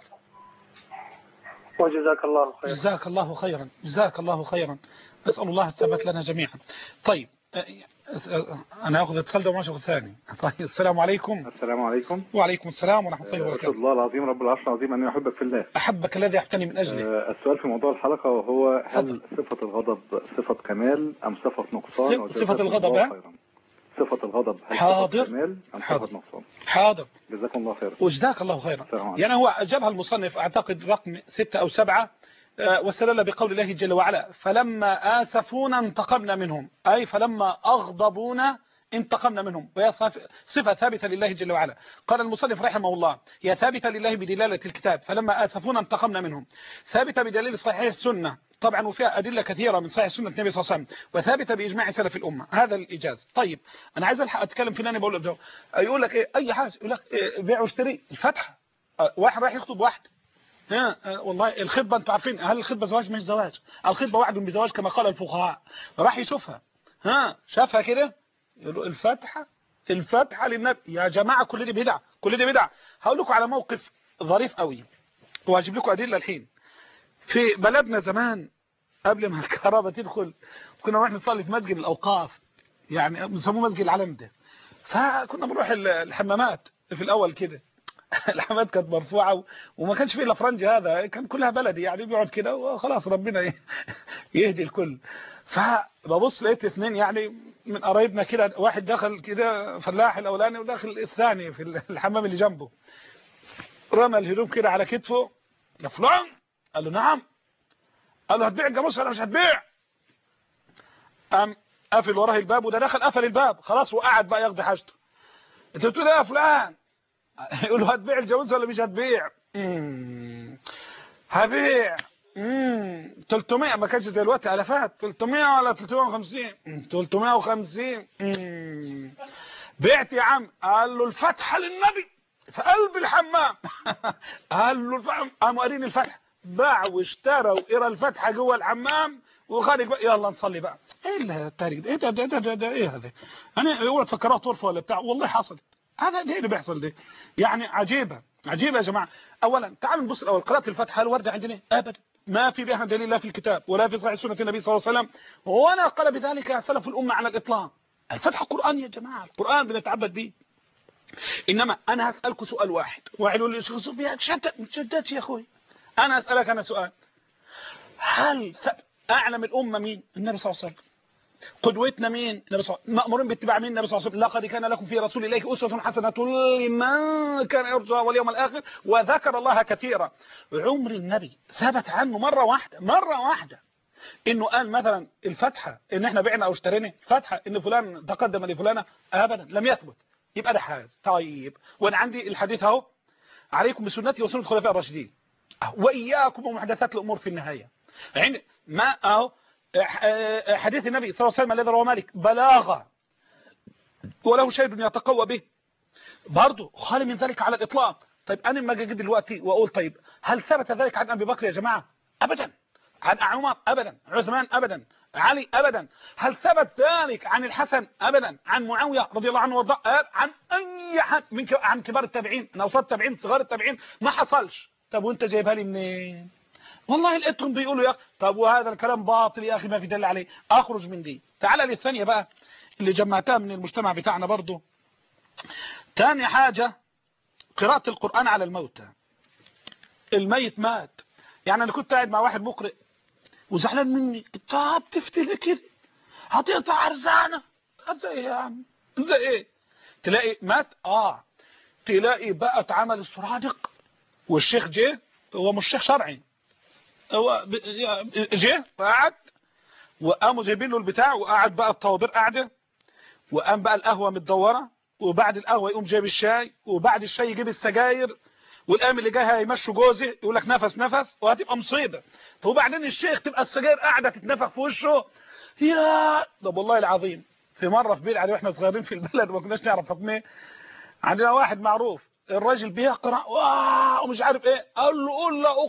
وجزاك الله خيرا. جزاك الله خيرا. جزاك الله خيرا. أسأل الله الثبات لنا جميعا. طيب أنا أخذ اتصال ده وماشي أخذ ثاني. طيب السلام عليكم. السلام عليكم. وعليكم السلام ورحمة الله وبركاته. أسأل الله العظيم رب العرش العظيم أن يحبك في الله. أحبك الذي أحتني من أجله. السؤال في موضوع الحلقة وهو هل صفة الغضب صفة كمال أم صفة نقصان؟ صفة الغضب صفة الغضب هل حاضر. صفة كمال أم صفة نقصان؟ حاضر. جزاكم الله خيرا. وجزاك الله خيرا. يعني هو أجابها المصنف أعتقد رقم 6 أو 7 واستدل بقول الله جل وعلا فلما آسفونا انتقمنا منهم، أي فلما أغضبونا انتقمنا منهم، وهي صفة ثابتة لله جل وعلا. قال المصنف رحمه الله هي ثابتة لله بدلالة الكتاب فلما آسفونا انتقمنا منهم، ثابتة بدليل صحيح السنة طبعا وفيها أدلة كثيرة من صحيح سنة النبي صلى الله عليه وسلم، وثابتة بإجماع سلف الأمة. هذا الإيجاز. طيب أنا عايز ألحق أتكلم في ناني بقول له يقول لك إيه أي حاجة، يقول لك إيه بيع واشتري الفتحة. واحد رايح يخطب واحد والله الخطبة انتوا عارفين هل الخطبة زواج مش زواج؟ الخطبة وعد بزواج كما قال الفقهاء. راح يشوفها شافها كده يقول له الفتحة للنبي. يا جماعة كل دي بدعة، كل دي بدعة. هقول لكم على موقف ظريف قوي وهجيب لكم أدلة الحين. في بلدنا زمان قبل ما الكهرباء تدخل كنا نروح نصلي في مسجد الأوقاف، يعني بنسموه مسجد العلم ده. فكنا بنروح الحمامات في الأول كده الحمامات كانت مرفوعة وما كانش فيه الا فرنج، هذا كان كلها بلدي يعني بيقعد كده وخلاص ربنا يهدي الكل. فببص لقيت اثنين يعني من قرايبنا كده، واحد دخل كده فلاح الاولاني وداخل الثاني في الحمام اللي جنبه، رمى الهدوم كده على كتفه، يا فلان قال له نعم، قال له هتبيع الجاموس ولا مش هتبيع؟ قام قافل وراه الباب، وده دخل قفل الباب خلاص وقعد بقى يقضي حاجته. انت بتقول ايه يا فلان؟ يقول له هتبيع الجاموس ولا مش هتبيع؟ هبيع. 300 ما كانش زي الوقت الافات، 300 ولا 350؟ 350. بعت يا عم. قال له الفتحه للنبي في قلب الحمام. قال له الفتحه، قاموا قارين الفتحه، باع واشترى وقرا الفتحه جوه الحمام وخارج بقى يلا نصلي بقى. ايه التاريخ ده؟ ايه ده ايه هذا؟ انا اوعى تفكروها طرفه ولا بتاع، والله حصلت. هذا ده اللي بيحصل ده يعني عجيبه عجيبه يا جماعه. اولا تعالوا نبص الاول، قراءه الفاتحه الورده عندنا ابدا ما في بها دليل لا في الكتاب ولا في صحيح سنه النبي صلى الله عليه وسلم، ولا قال بذلك سلف الامه على الاطلاق. الفاتحه قران يا جماعه، القران بنتعبد به. انما انا هسالكم سؤال واحد يقول لي شيخ صوفي شدتش يا اخوي. انا اسالك انا سؤال، هل اعلم الامه مين؟ النبي صلى الله عليه وسلم. قدوتنا مين؟ النبي صلى الله عليه وسلم. مأمورين باتباع مين؟ النبي صلى الله عليه وسلم. لقد كان لكم في رسول الله أسوة حسنة لمن كان يرجو واليوم الآخر وذكر الله كثيرا. عمر النبي ثبت عنه مرة واحدة انه قال مثلا الفتحة ان احنا بعنا او اشترينا، فتحة ان فلان تقدم لفلانة، ابدا لم يثبت. يبقى ده حاجة. طيب وانا عندي الحديث اهو، عليكم بسنتي وسنة الخلفاء الراشدين واياكم ومحدثات الامور في النهاية. يعني ما اهو حديث النبي صلى الله عليه وسلم الذي رواه مالك بلاغة وله شيء يتقوى به، برضه خالي من ذلك على الإطلاق. طيب أنا لما أجي دلوقتي وأقول طيب هل ثبت ذلك عن أبي بكر يا جماعة؟ أبدا. عن عمر؟ أبدا. عثمان؟ أبدا. علي؟ أبدا. هل ثبت ذلك عن الحسن؟ أبدا. عن معاوية رضي الله عنه وارضاه؟ عن أي حد عن كبار التابعين، من أوساط التابعين، صغار التابعين؟ ما حصلش. طب وأنت جايبها لي منين؟ والله لقيتهم بيقولوا يا اخي طب وهذا الكلام باطل يا اخي ما في دليل عليه. اخرج من دي. تعال للثانيه بقى اللي جمعتها من المجتمع بتاعنا برضو. ثاني حاجه قراءه القران على الموتى. الميت مات، يعني انا كنت قاعد مع واحد مقرئ وزعلان مني، انت بتفتي كده هتقطع ارزاقنا. ارزاق ايه يا عم؟ ارزاق ايه؟ تلاقي مات تلاقي بقى اتعمل السرادق والشيخ جه، هو مش شيخ شرعي، هو جه وقعد وقاموا جايبين له البتاع وقعد بقى الطوابير قاعده، وقام بقى القهوه متدوره، وبعد القهوه يقوم جايب الشاي، وبعد الشاي يجيب السجاير، والقام اللي جاي هيمشوا جوزه يقول لك نفس وهتبقى مصيبه. طب وبعدين الشيخ تبقى السجاير قاعده تتنفخ في وشه. يا طب والله العظيم في مره في بلعه واحنا صغيرين في البلد وما كناش نعرف حكمه، عندنا واحد معروف الراجل بيقرا ومش عارف ايه، قال له قول لا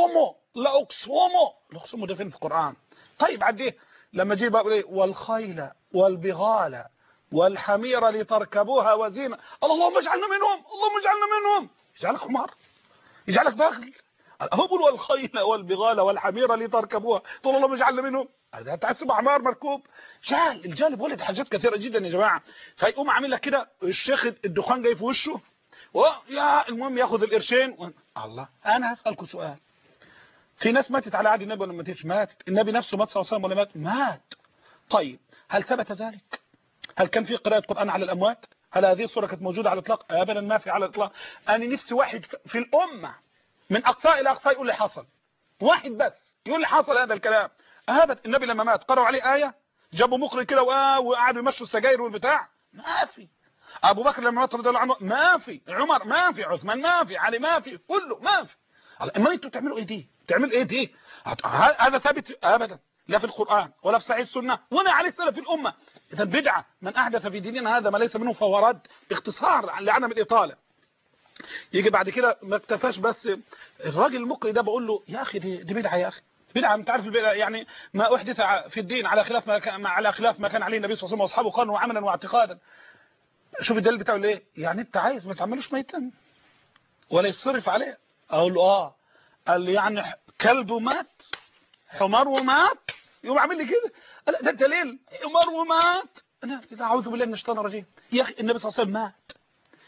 اقسمه ده فين في القران؟ طيب عديه. لما جه بقى ايه والخيل والبغال والحمير لتركبوها وزينه، اللهم اجعلنا منهم. يجعلك حمار، يجعلك بغل. هو بيقول والخيل والبغال والحمير لتركبوها، تقول اللهم اجعلنا منهم. هذا تحسب حمار مركوب. الجالب ولد حاجات كثيره جدا يا جماعه. فيقوم عامل لك كده الشيخ الدخان جاي في وشه يا المهم ياخذ القرشين الله. انا هسالكم سؤال، في ناس ماتت على عهد النبي ولا ما ماتتش؟ ماتت. النبي نفسه مات صلى الله عليه وسلم ولا مات؟ طيب هل ثبت ذلك؟ هل كان في قراءة قرآن على الأموات؟ هل هذه الصورة كانت موجودة على الإطلاق؟ أبدا ما في على الإطلاق. أنا نفسي واحد في الأمة من أقصى إلى أقصى يقول لي حصل، واحد بس يقول لي حصل هذا الكلام. أبدا. النبي لما مات قرأوا عليه آية، جابوا مقرئ كده وقعدوا يمشوا السجاير والبتاع؟ ما في. أبو بكر لما مات رضي الله عنه ما في، عمر ما في، عثمان ما في، علي ما في، كله ما في. اما انتوا تعملوا ايه دي؟ هذا ثابت ابدا لا في القرآن ولا في صحيح السنة ولا عليه سلف الأمة. إذا بدعة من أحدث في ديننا هذا ما ليس منه فهو رد. باختصار لعنة بالإطالة. يجي بعد كده ما اكتفاش بس الراجل المقري ده، بقول له يا أخي دي بدعة يا أخي، بدعة. انت عارف البدعة يعني ما أحدث في الدين على خلاف ما كان عليه النبي صلى الله عليه وسلم وأصحابه قالوا عملا واعتقادا. شوف الدليل بتاعه ليه؟ يعني أنت عايز ما تعملوش ميتا ولا يصرف عليه. أقول له قال لي يعني كلب ومات، حمار ومات، يقوم عامل لي كده. لا ده دليل، حمار ومات. انا اعوذ بالله من الشيطان الرجيم. يا اخي النبي صلى الله عليه وسلم مات،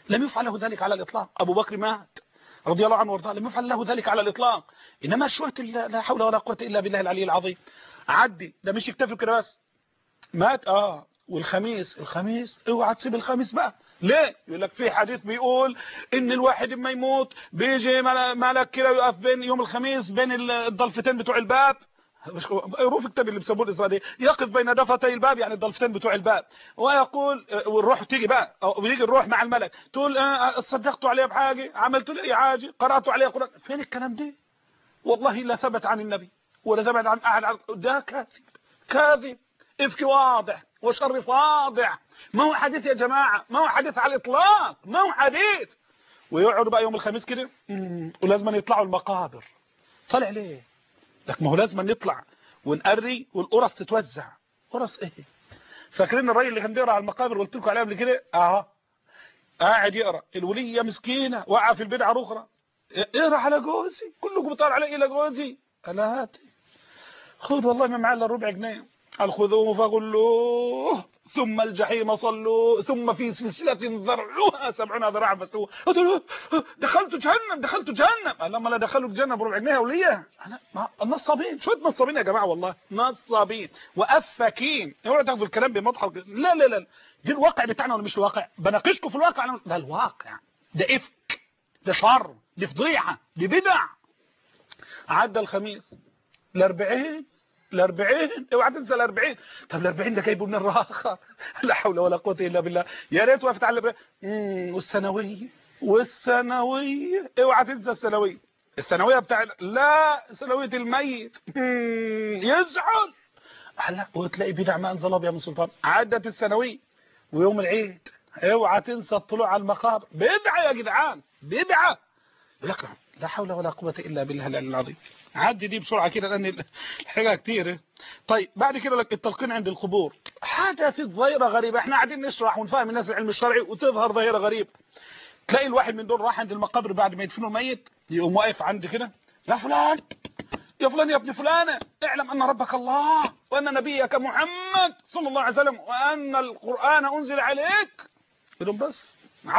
لم يفعل له ذلك على الإطلاق. أبو بكر مات رضي الله عنه وارضاه، لم يفعل له ذلك على الإطلاق. إنما شوية لا حول ولا قوة إلا بالله العلي العظيم. عدي ده مش يكتفي كده بس، مات والخميس اوعى تسيب الخميس بقى. ليه؟ يقول لك في حديث بيقول ان الواحد اما يموت بيجي ملك كده يقف بين يوم الخميس بين الضلفتين بتوع الباب، روح اكتب اللي بيسموه الاسرائيلي، يقف بين دفتي الباب يعني الضلفتين بتوع الباب، ويقول والروح تيجي بقى، او بيجي الروح مع الملك تقول صدقتوا عليه بحاجه، عملتوا له اي حاجه، قراتوا عليه قران. فين الكلام ده؟ والله لا ثبت عن النبي ولا ثبت عن احد. ده كاذب افك واضح وشر واضح. ما هو حديث يا جماعه، ما هو حديث على الاطلاق، ما هو حديث. ويقعدوا بقى يوم الخميس كده ولازم يطلعوا المقابر. طالع ليه؟ لك ما هو لازم نطلع ونقري والقرص تتوزع. قرص ايه؟ فاكرين الراجل اللي كان بيقرا على المقابر قلت لكم عليه قبل كده؟ قاعد يقرا، الوليه مسكينه واقعه في البدعه الاخرى، اقرا على جوزي، كلكم بيطلع علي الى جوزي. انا هاتي خذ والله ما معاه الا ربع جنيه، خذوه فغلوه ثم الجحيم صلوه ثم في سلسله ذرعها 70 ذراعا فاسلوه. دخلت جهنم. لما لا دخلوا الجنه بربع جنيه وليه؟ انا نصابين، شويه نصابين يا جماعه، والله نصابين وافاكين. اوعوا تاخذوا الكلام بمضحك. لا دي الواقع بتاعنا ولا مش الواقع؟ بناقشكم في الواقع. ده الواقع، ده افك، ده شر، دي فضيحه، دي بدع. عدى الخميس ال40 اوعى تنسى ال40. طب ال40 ده جايبه من الراخه. لا حول ولا قوه الا بالله. يا ريت وقفت على والثانويه اوعى تنسى الثانويه بتاع ثانويه الميت. يزعل. لا وتلاقي بدع ما انزل الله بها من سلطان. عدت الثانويه ويوم العيد اوعى تنسى الطلوع على المقابر. بدعه يا جدعان، بدعه. لكن لا حول ولا قوه الا بالله العلي العظيم. عدي دي بسرعه كده لان الحاجه كتير. طيب بعد كده لك التلقين عند القبور. حدثت ظاهره غريبه، احنا قاعدين نشرح ونفهم الناس العلم الشرعي وتظهر ظاهره غريبه. تلاقي الواحد من دول راح عند المقابر بعد ما يدفنوا الميت، يقوم واقف عند كده، يا فلان يا ابن فلانه، اعلم ان ربك الله وان نبيك محمد صلى الله عليه وسلم وان القران انزل عليك. يقول بس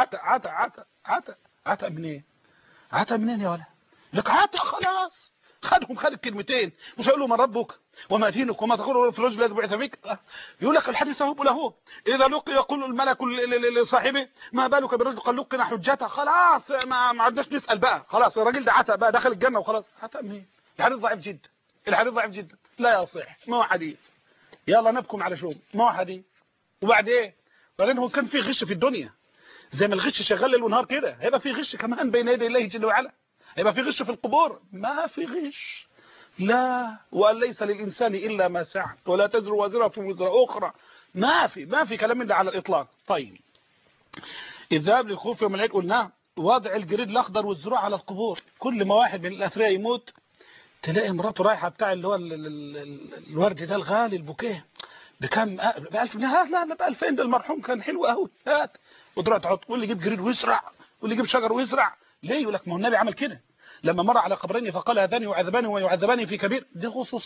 عتا منين؟ عتا منين يا ولا؟ لك عتا خلاص. خد الكلمتين، مش هيقول له من ربك وما دينك وما تقول في الرجل الذي بعث بك. يقول لك الحديث هو له اذا لقي يقول الملك لصاحبه ما بالك برجل قد لقنا حجته. خلاص ما عدناش نسال بقى، خلاص الراجل ده عتا بقى، دخل الجنه وخلاص. عتا منين؟ الحديث ضعيف جدا، لا يصح، ما هو حديث. يلا نبكم على شو ما هو حديث. وبعدين هو كان في غش في الدنيا، زي ما الغش شغال ليل ونهار كده، هيبقى في غش كمان بين يدي الله جل وعلا. هيبقى في غش في القبور؟ ما في غش. لا، وأن ليس للإنسان إلا ما سعى ولا تزر وازرة وزر أخرى. ما في كلام من ده على الإطلاق. طيب الذهاب للخوف يوم العيد قلنا وضع الجريد الأخضر والزروع على القبور. كل ما واحد من الأثرياء يموت تلاقي مراته رايحة بتاع اللي هو الورد ده الغالي البوكيه بكم؟ ب1000 جنيه. لا ب2000. ده المرحوم كان حلو قوي. هات وتروح تحط، واللي يجيب جريد ويزرع واللي يجيب شجر ويزرع. ليه؟ يقول لك ما هو النبي عمل كده لما مر على قبرين فقال هذان يعذبان ويعذبان في كبير. دي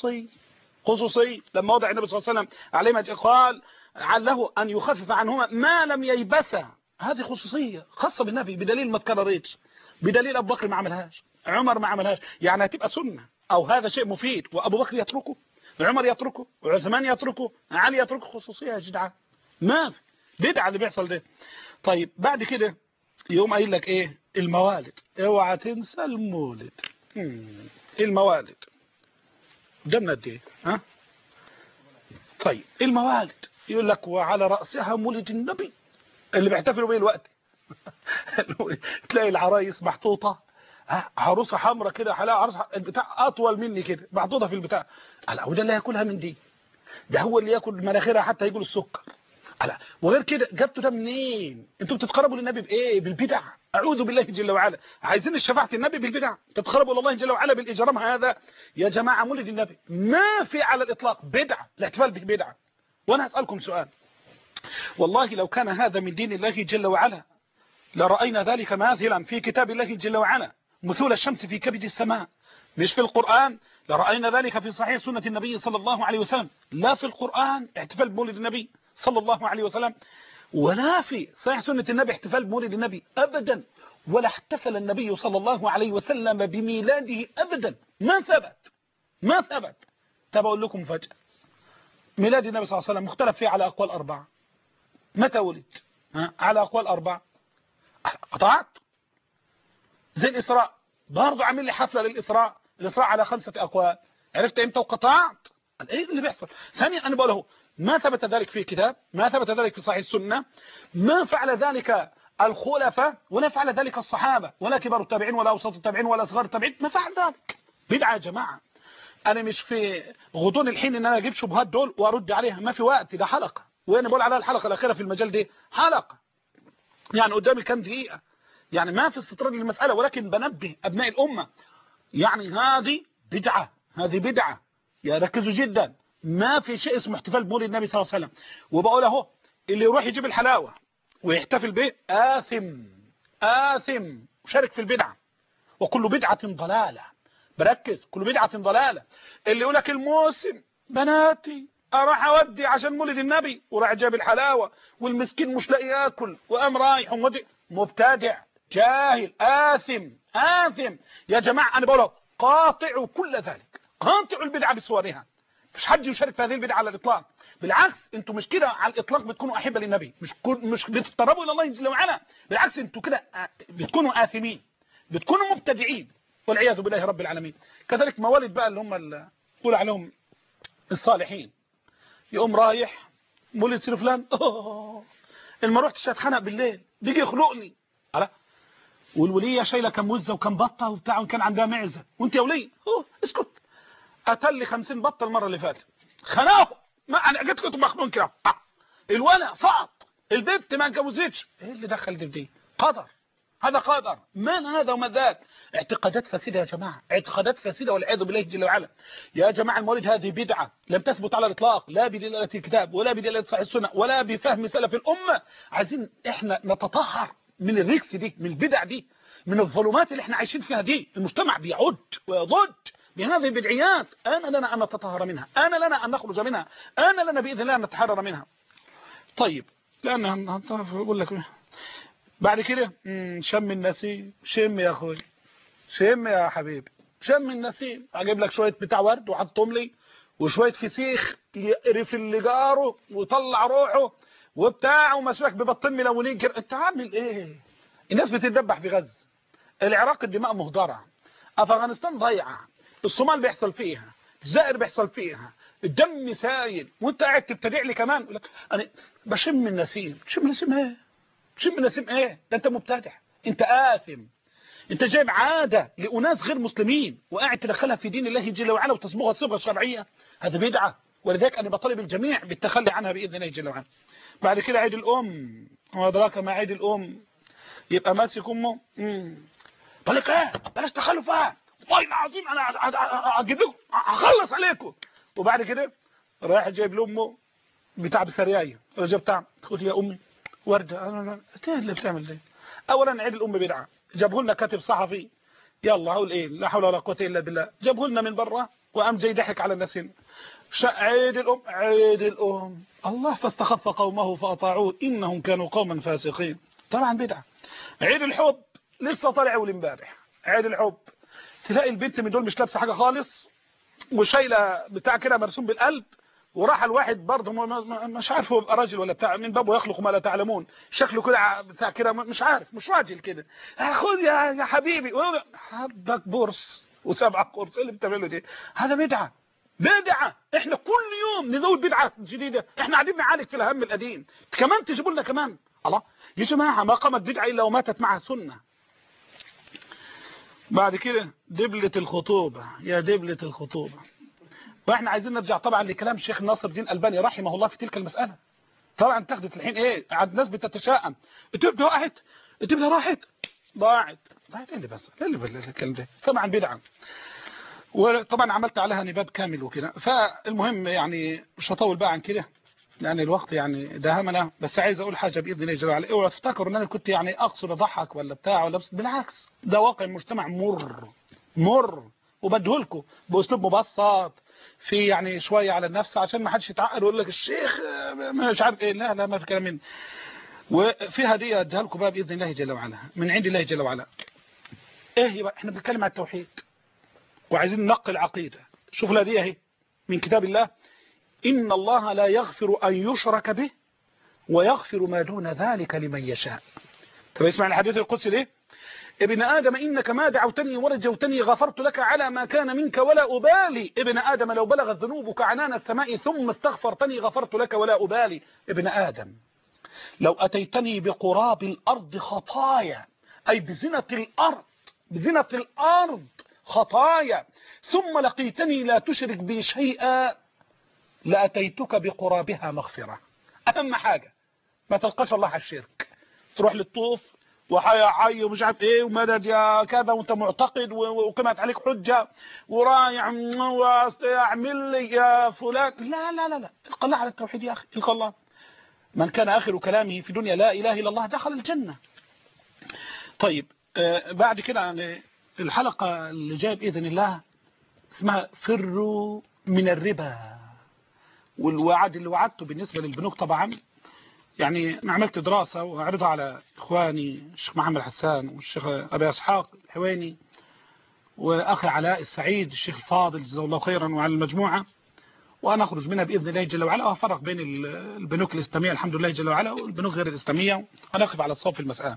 خصوصي. لما وضع النبي صلى الله عليه وسلم عليه قال عله ان يخفف عنهما ما لم ييبسا. هذه خصوصيه خاصه بالنبي، بدليل ما اتكررتش، بدليل ابو بكر ما عملهاش، عمر ما عملهاش. يعني هتبقى سنه او هذا شيء مفيد وابو بكر يتركه، عمر يتركه، وعثمان يتركه، علي يتركه. خصوصيه يا جدعان، ما في بدعه اللي بيحصل ده. طيب بعد كده يوم قايل لك ايه؟ الموالد. اوعى تنسى المولد. الموالد قدامنا قد ايه؟ ها؟ طيب الموالد يقول لك وعلى راسها مولد النبي اللي بيحتفلوا بيه الوقت. تلاقي العرايس محطوطه، عروسه حمراء كده، حلاوه عروسه البتاع اطول مني كده محطوطه في البتاع. لا وده اللي ياكلها من دي، ده هو اللي ياكل مناخيرها حتى يجي له السكر. لا وغير كده جبتوا ده منين؟ انتوا بتتقربوا للنبي بايه؟ بالبدع. اعوذ بالله جل وعلا. عايزين الشفاعه النبي بالبدع، تتقربوا الى الله جل وعلا بالاجرام. هذا يا جماعه مولد النبي ما في على الاطلاق بدعه، الاحتفال به بدعه. وانا اسالكم سؤال، والله لو كان هذا من دين الله جل وعلا لراينا ذلك ماثلا في كتاب الله جل وعلا مثول الشمس في كبد السماء، مش في القرآن. لرأينا ذلك في صحيح سنة النبي صلى الله عليه وسلم، لا في القرآن احتفال بمولد النبي صلى الله عليه وسلم. ولا في صحيح سنة النبي احتفال بمولد النبي أبدا، ولا احتفل النبي صلى الله عليه وسلم بميلاده أبدا، ما ثبت. طب أقول لكم فجأة، ميلاد النبي صلى الله عليه وسلم مختلف فيه على أقوال 4. متى ولد؟ على أقوال 4. قطعت زي الإسراء، برضه عامل لي حفلة للإسراء، الإسراء على 5 أقوال. عرفت امتى وقطعت؟ ايه اللي بيحصل؟ ثانيا انا بقوله ما ثبت ذلك في كتاب، ما ثبت ذلك في صحيح السنة، ما فعل ذلك الخلفاء، ولا فعل ذلك الصحابة، ولا كبار التابعين، ولا اوسط التابعين، ولا صغار التابعين، ما فعل ذلك. بدعة يا جماعة. انا مش في غضون الحين ان انا اجيب شبهات دول وارد عليها، ما في وقت، ده حلقة، وانا بقول عليها الحلقة الأخيرة في المجال ده حلقة، يعني قدامي كام دقيقة، يعني ما في استطراد للمسألة، ولكن بنبه أبناء الأمة، يعني هذه بدعة، يا ركزوا جدا. ما في شيء اسمه احتفال بمولد النبي صلى الله عليه وسلم. وبقول اهو، اللي يروح يجيب الحلاوة ويحتفل به آثم وشارك في البدعة، وكل بدعة ضلالة. بركز، كل بدعة ضلالة. اللي يقول لك الموسم بناتي اروح اودي عشان مولد النبي، وراح جاب الحلاوة والمسكين مش لاقي ياكل وقام رايح مبتدع جاهل آثم. يا جماعة انا بقول قاطعوا كل ذلك، قاطعوا البدعة بصورها. مش حد يشارك في هذه البدعة على الإطلاق، بالعكس انتوا مش كده على الإطلاق بتكونوا أحبة للنبي، مش بتقربوا إلى الله جل وعلا، بالعكس انتوا كده بتكونوا آثمين، بتكونوا مبتدعين والعياذ بالله رب العالمين. كذلك موالد بقى اللي هم اللي يقول عليهم الصالحين، يقوم رايح مولد سير فلان، ما رحتش اتخنق بالليل بيجي يخلقني على، والوليه شايله كم وزه وكم بطه وبتاع، وكان عندها معزه، وانت يا وليه اسكت. قتل لي 50 بطه المره اللي فاتت، خناقه، ما انا جيت لكم مخنوق كده، الولد سقط، البنت ما اتجوزتش، ايه اللي دخل دي؟ قدر، هذا قدر، ما هذا وما ذاك. اعتقادات فاسده يا جماعه، اعتقادات فاسده والعياذ بالله جل وعلا. يا جماعه المولد هذه بدعه لم تثبت على الاطلاق، لا بدلاله الكتاب ولا بدلاله صحيح السنه ولا بفهم سلف الامه. عايزين احنا نتطهر من الركس دي، من البدع دي، من الظلمات اللي احنا عايشين فيها دي. المجتمع بيعد ويضج بهذه البدعيات، انا لنا ان نتطهر منها، انا لنا ان نخرج منها، انا لنا باذن الله ان نتحرر منها. طيب، لان اقول لك بعد كده شم النسيم، شم يا اخوي، شم يا حبيبي، شم النسيم. اجيب لك شويه بتاع ورد وحطهم لي، وشويه فسيخ يقرف اللي جاره ويطلع روحه وبتاع، ومسواك ببطين ملونين كده. انت عامل ايه؟ الناس بتتذبح في غزه، العراق الدماء مهدره، افغانستان ضايعه، الصومال بيحصل فيها، الجزائر بيحصل فيها، الدم سايل، وانت قاعد تبتدع لي كمان يقول لك انا بشم النسيم. تشم النسيم ايه؟ تشم النسيم ايه؟ ده انت مبتدع، انت آثم، انت جايب عاده لاناس غير مسلمين وقاعد تدخلها في دين الله جل وعلا وتصبغها صبغه شرعيه، هذا بدعه. ولذلك انا بطالب الجميع بالتخلي عنها باذن الله جل وعلا. بعد كده عيد الام، وادراك ما عيد الام، يبقى ماسك امه، بقول لك ايه، بلاش تخلفات، والله العظيم انا اجيب لكم، اخلص عليكم. وبعد كده رايح جايب لامه بتاع بسريايه، رجب بتاع، تقول يا امي ورده، انا ايه اللي بتعمل ده؟ اولا عيد الام بدعه، جابه لنا كاتب صحفي، يلا هقول ايه، لا حول ولا قوه الا بالله، جابه لنا من بره وقام جاي ضحك على الناس هنا. عيد الام، عيد الام، الله فاستخف قومه فاطاعوه انهم كانوا قوما فاسقين، طبعا بدعه. عيد الحب لسه طالع اول امبارح، عيد الحب تلاقي البنت من دول مش لابسه حاجه خالص، وشايله بتاع كده مرسوم بالقلب، وراح الواحد برضه مش عارف هو بقى راجل ولا بتاع، من بابه يخلق ما لا تعلمون، شكله كده بتاع كده مش عارف، مش راجل كده، خد يا حبيبي، حبك بورس و7 قرص، اللي بتعمله دي هذا بدعه، بدعه. احنا كل يوم نزود بدعه جديده، احنا قاعدين نعالج في الهم القديم، كمان تجيبوا لنا كمان. الله يا جماعه، ما قامت بدعه الا وماتت معها سنه. بعد كده دبلة الخطوبة، يا دبلة الخطوبة، واحنا عايزين نرجع طبعا لكلام الشيخ ناصر الدين الألباني رحمه الله في تلك المسألة. طبعا تاخدت الحين ايه، عاد ناس بتتشائم، الدبلة وقعت، الدبلة راحت، ضاعت ايه اللي بس ايه اللي الكلام ده، طبعا بدعة، وطبعا عملت عليها نباب كامل وكده. فالمهم يعني مش هطول بقى عن كده، يعني الوقت يعني داهمنا، بس عايز اقول حاجه باذن الله جل وعلا، اوعوا تفتكروا ان انا كنت يعني اقصد اضحك ولا بتاع ولا، بالعكس ده واقع المجتمع مر وبديهولكم باسلوب مبسط، في يعني شويه على النفس عشان ما حدش يتعقد ويقول لك الشيخ مش عارف ايه، لا ما في كلام منه. وفي هدية اديها لكم بقى بإذن الله جل وعلا من عند الله جل وعلا. ايه بقى؟ احنا بنتكلم عن التوحيد وعايزين ننقل عقيدة. شوف الهدية اهي من كتاب الله: إن الله لا يغفر أن يشرك به ويغفر ما دون ذلك لمن يشاء. طب اسمع الحديث القدسي ليه؟ ابن آدم إنك ما دعوتني ورجوتني غفرت لك على ما كان منك ولا أبالي. ابن آدم لو بلغت ذنوبك عنان السماء ثم استغفرتني غفرت لك ولا أبالي. ابن آدم لو أتيتني بقراب الأرض خطايا، أي بزنة الأرض خطايا، ثم لقيتني لا تشرك بي شيئا لأتيتك بقرابها مغفرة. أهم حاجة ما تلقاش الله على الشرك، تروح للطوف وحي ومش عارف ايه ومدد يا كذا وانت معتقد وقيمت عليك حجة ورايع واعمل لي يا فلان. لا لا لا لا، القى الله على التوحيد يا أخي، القى الله. من كان آخر كلامه في دنيا لا إله إلا الله دخل الجنة. طيب بعد كده يعني الحلقة اللي جايه بإذن الله اسمها فروا من الربا، والوعد اللي وعدته بالنسبة للبنوك طبعا يعني أنا عملت دراسة وأعرضها على إخواني الشيخ محمد حسان والشيخ أبي إسحاق الحويني وأخي علاء السعيد الشيخ الفاضل جزاه الله خيرا وعلى المجموعة، وأنا أخرج منها بإذن الله جل وعلا وأفرق بين البنوك الإسلامية الحمد لله جل وعلا والبنوك غير الإسلامية ونقف على الصواب في المسألة.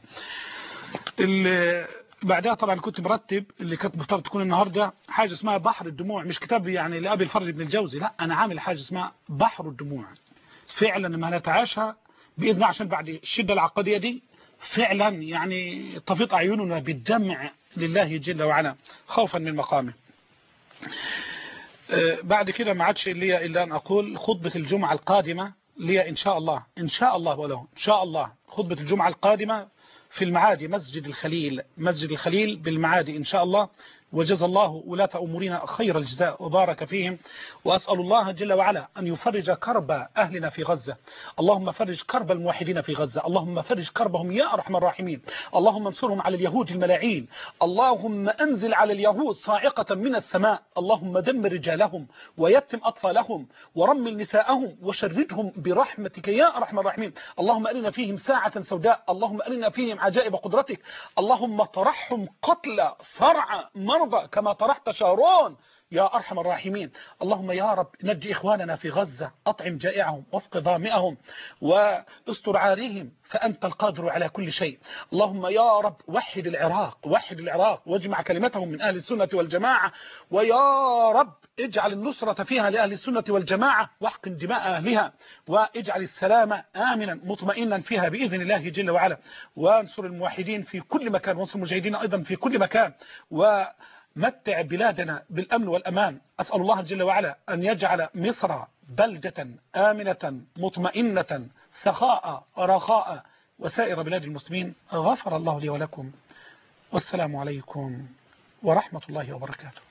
بعدها طبعا كنت مرتب اللي كانت مفترض تكون النهاردة حاجة اسمها بحر الدموع، مش كتاب يعني لأبي الفرج بن الجوزي، لا أنا عامل حاجة اسمها بحر الدموع. فعلا ما نتعاشها بإذن الله عشان بعد الشدة العقدية دي فعلا يعني تفيض أعيننا بالدمع لله جل وعلا خوفا من مقامه. بعد كده ما عادش لي إلا أن أقول خطبة الجمعة القادمة لي إن شاء الله ولو إن شاء الله خطبة الجمعة القادمة في المعادي مسجد الخليل بالمعادي إن شاء الله. وجزى الله ولاة أمورنا خير الجزاء وبارك فيهم، وأسأل الله جل وعلا أن يفرج كرب أهلنا في غزة. اللهم فرج كرب الموحدين في غزة، اللهم فرج كربهم يا أرحم الراحمين. اللهم انصرهم على اليهود الملاعين، اللهم أنزل على اليهود صاعقة من السماء، اللهم دمر رجالهم ويتم أطفالهم ورمل نساءهم وشردهم برحمتك يا أرحم الراحمين. اللهم أرنا فيهم ساعة سوداء، اللهم أرنا فيهم عجائب قدرتك، اللهم طرحهم قتلى صرعى مرضى كما طرحت شارون يا أرحم الراحمين. اللهم يا رب نجي إخواننا في غزة، أطعم جائعهم واسق ظامئهم واستر عاريهم فأنت القادر على كل شيء. اللهم يا رب وحد العراق واجمع كلمتهم من أهل السنة والجماعة، ويا رب اجعل النصرة فيها لأهل السنة والجماعة واحقن دماء أهلها، واجعل السلام آمنا مطمئنا فيها بإذن الله جل وعلا، وانصر الموحدين في كل مكان وانصر المجاهدين أيضا في كل مكان، ومتع بلادنا بالأمن والأمان. أسأل الله جل وعلا أن يجعل مصر بلدة آمنة مطمئنة سخاء رخاء وسائر بلاد المسلمين. غفر الله لي ولكم، والسلام عليكم ورحمة الله وبركاته.